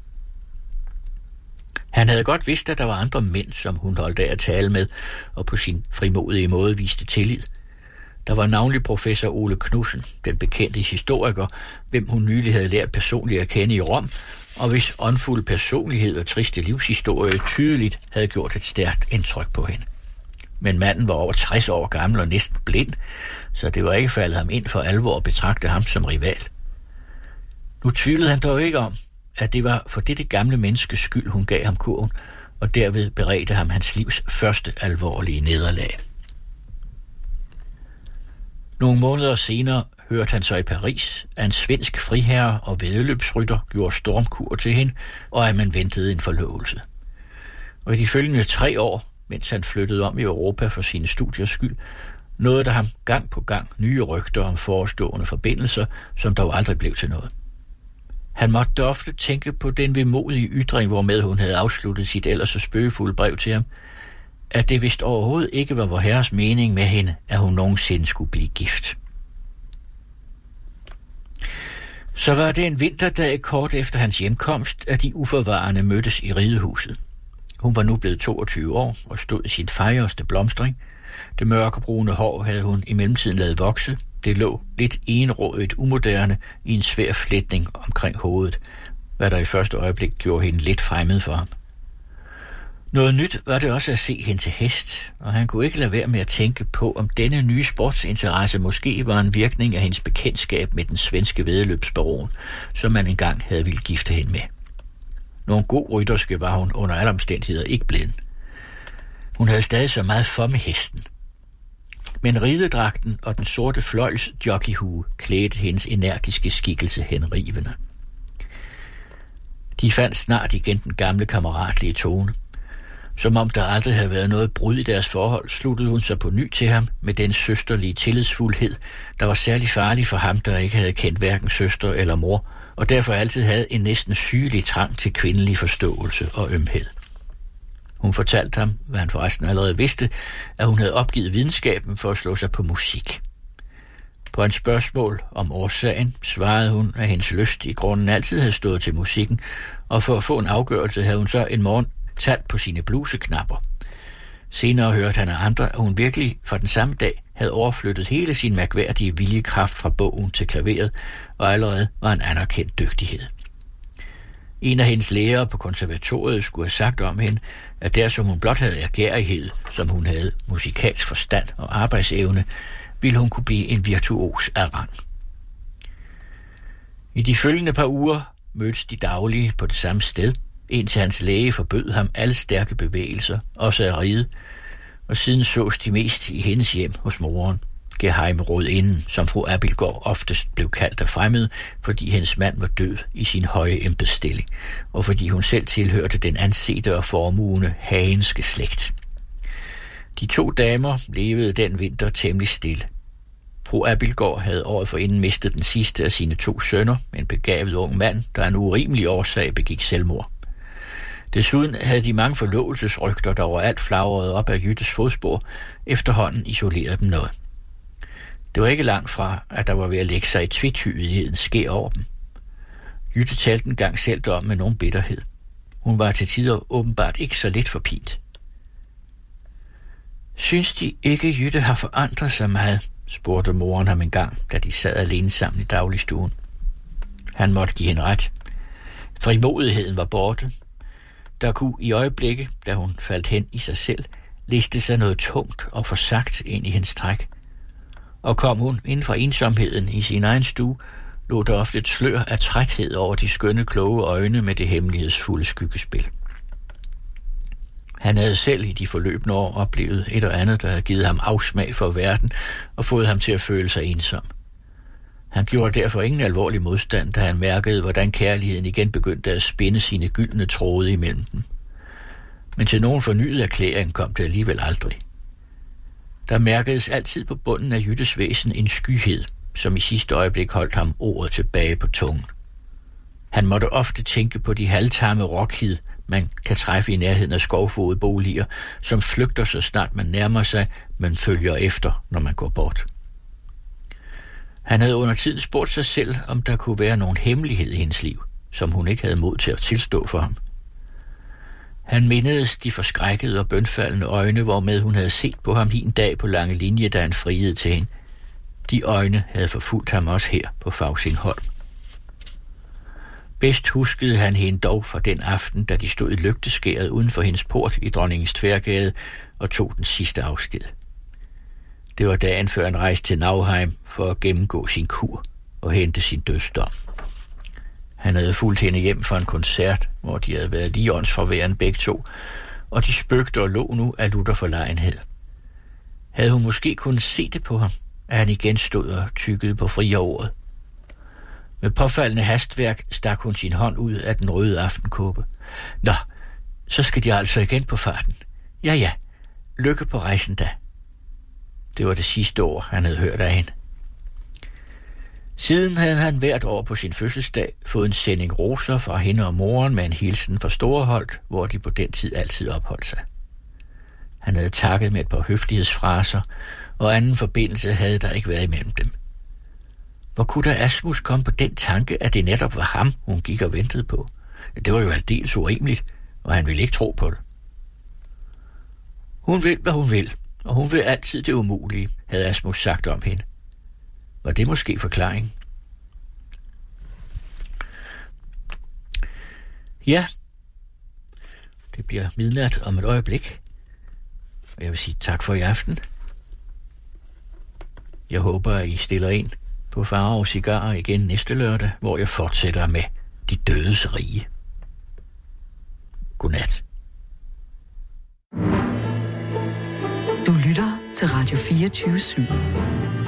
Han havde godt vidst, at der var andre mænd, som hun holdt af at tale med, og på sin frimodige måde viste tillid. Der var navnlig professor Ole Knudsen, den bekendte historiker, hvem hun nylig havde lært personligt at kende i Rom, og hvis åndfuld personlighed og triste livshistorie tydeligt havde gjort et stærkt indtryk på hende. Men manden var over tres år gammel og næsten blind, så det var ikke faldet ham ind for alvor at betragte ham som rival. Nu tvivlede han dog ikke om, at det var for dette gamle menneskes skyld, hun gav ham kurven, og derved beredte ham hans livs første alvorlige nederlag. Nogle måneder senere hørte han så i Paris, at en svensk friherre og væddeløbsrytter gjorde stormkur til hende, og at man ventede en forlovelse. Og i de følgende tre år, mens han flyttede om i Europa for sine studiers skyld, nåede der ham gang på gang nye rygter om forestående forbindelser, som dog aldrig blev til noget. Han måtte ofte tænke på den vemodige ytring, hvormed hun havde afsluttet sit ellers så spøgefulde brev til ham, at det vist overhovedet ikke var vor herres mening med hende, at hun nogensinde skulle blive gift. Så var det en vinterdag kort efter hans hjemkomst, at de uforvarende mødtes i ridehuset. Hun var nu blevet toogtyve år og stod i sin fejreste blomstring. Det mørkebrune hår havde hun i mellemtiden ladet vokse. Det lå lidt enrådigt umoderne i en svær flætning omkring hovedet, hvad der i første øjeblik gjorde hende lidt fremmed for ham. Noget nyt var det også at se hende til hest, og han kunne ikke lade være med at tænke på, om denne nye sportsinteresse måske var en virkning af hendes bekendtskab med den svenske væddeløbsbaron, som man engang havde ville gifte hende med. Nogen god rytterske var hun under alle omstændigheder ikke blevet. Hun havde stadig så meget for med hesten. Men ridedragten og den sorte fløjls jockeyhue klædte hendes energiske skikkelse henrivende. De fandt snart igen den gamle kammeratlige tone. Som om der aldrig havde været noget brud i deres forhold, sluttede hun sig på ny til ham med den søsterlige tillidsfuldhed, der var særlig farlig for ham, der ikke havde kendt hverken søster eller mor, og derfor altid havde en næsten sygelig trang til kvindelig forståelse og ømhed. Hun fortalte ham, hvad han forresten allerede vidste, at hun havde opgivet videnskaben for at slå sig på musik. På en spørgsmål om årsagen svarede hun, at hendes lyst i grunden altid havde stået til musikken, og for at få en afgørelse havde hun så en morgen talt på sine bluseknapper. Senere hørte han af andre, at hun virkelig for den samme dag havde overflyttet hele sin mærkværdige viljekraft fra bogen til klaveret, og allerede var en anerkendt dygtighed. En af hendes lærere på konservatoriet skulle have sagt om hende, at der som hun blot havde ergærighed, som hun havde musikalsk forstand og arbejdsevne, ville hun kunne blive en virtuos af rang. I de følgende par uger mødtes de daglige på det samme sted, indtil hans læge forbød ham alle stærke bevægelser, også at ride, og siden sås de mest i hendes hjem hos moren, gehejmerådinden, som fru Abildgaard oftest blev kaldt af fremmede, fordi hendes mand var død i sin høje embedsstilling, og fordi hun selv tilhørte den ansete og formuende hagenske slægt. De to damer levede den vinter temmelig stille. Fru Abildgaard havde året forinden mistet den sidste af sine to sønner, en begavet ung mand, der af en urimelig årsag begik selvmord. Desuden havde de mange forlovelsesrygter, der overalt flagrede op af Jyttes fodspor, efterhånden isoleret dem noget. Det var ikke langt fra, at der var ved at lægge sig i tvetydigheden sker over dem. Jytte talte en gang selv om med nogen bitterhed. Hun var til tider åbenbart ikke så lidt forpint. Synes de ikke, Jytte har forandret sig meget, spurgte moren ham en gang, da de sad alene sammen i dagligstuen. Han måtte give hende ret. Frimodigheden var borte. Der kunne i øjeblikke, da hun faldt hen i sig selv, liste sig noget tungt og forsagt ind i hendes træk. Og kom hun inden for ensomheden i sin egen stue, lå der ofte et slør af træthed over de skønne, kloge øjne med det hemmelighedsfulde skyggespil. Han havde selv i de forløbende år oplevet et og andet, der havde givet ham afsmag for verden og fået ham til at føle sig ensom. Han gjorde derfor ingen alvorlig modstand, da han mærkede, hvordan kærligheden igen begyndte at spinde sine gyldne tråde imellem dem. Men til nogen fornyet erklæring kom det alligevel aldrig. Der mærkedes altid på bunden af Jyttes væsen en skyhed, som i sidste øjeblik holdt ham ordet tilbage på tungen. Han måtte ofte tænke på de halvtamme rokhid, man kan træffe i nærheden af skovfodede boliger, som flygter så snart man nærmer sig, men følger efter, når man går bort. Han havde under tiden spurgt sig selv, om der kunne være nogen hemmelighed i hendes liv, som hun ikke havde mod til at tilstå for ham. Han mindedes de forskrækkede og bønfaldende øjne, hvormed hun havde set på ham en dag på lange linje, da han friede til hende. De øjne havde forfulgt ham også her på Fausingholm. Bedst huskede han hende dog fra den aften, da de stod i lygteskæret uden for hendes port i Dronningens Tværgade og tog den sidste afsked. Det var dagen før han rejste til Nauheim for at gennemgå sin kur og hente sin dødsdom. Han havde fulgt hende hjem fra en koncert, hvor de havde været lige åndsforværende begge to, og de spøgte og lå nu af lutter forlegenhed. Havde hun måske kunnet se det på ham, at han igen stod og tykkede på friordet. Med påfaldende hastværk stak hun sin hånd ud af den røde aftenkåbe. Nå, så skal de altså igen på farten. Ja, ja, lykke på rejsen da. Det var det sidste år, han havde hørt af hende. Siden havde han hvert år på sin fødselsdag fået en sending roser fra hende og moren med en hilsen fra Storeholt, hvor de på den tid altid opholdt sig. Han havde takket med et par høflighedsfraser, og anden forbindelse havde der ikke været imellem dem. Hvor kunne der Asmus komme på den tanke, at det netop var ham, hun gik og ventede på? Det var jo aldeles urimeligt, og han ville ikke tro på det. Hun vil, hvad hun vil, og hun vil altid det umulige, havde Asmus sagt om hende. Var det måske forklaringen? Ja, Det bliver midnat om et øjeblik. Og jeg vil sige tak for i aften. Jeg håber, at I stiller ind på Farao Cigarer igen næste lørdag, hvor jeg fortsætter med De Dødes Rige. Godnat. Du lytter til Radio fireogtyve syv.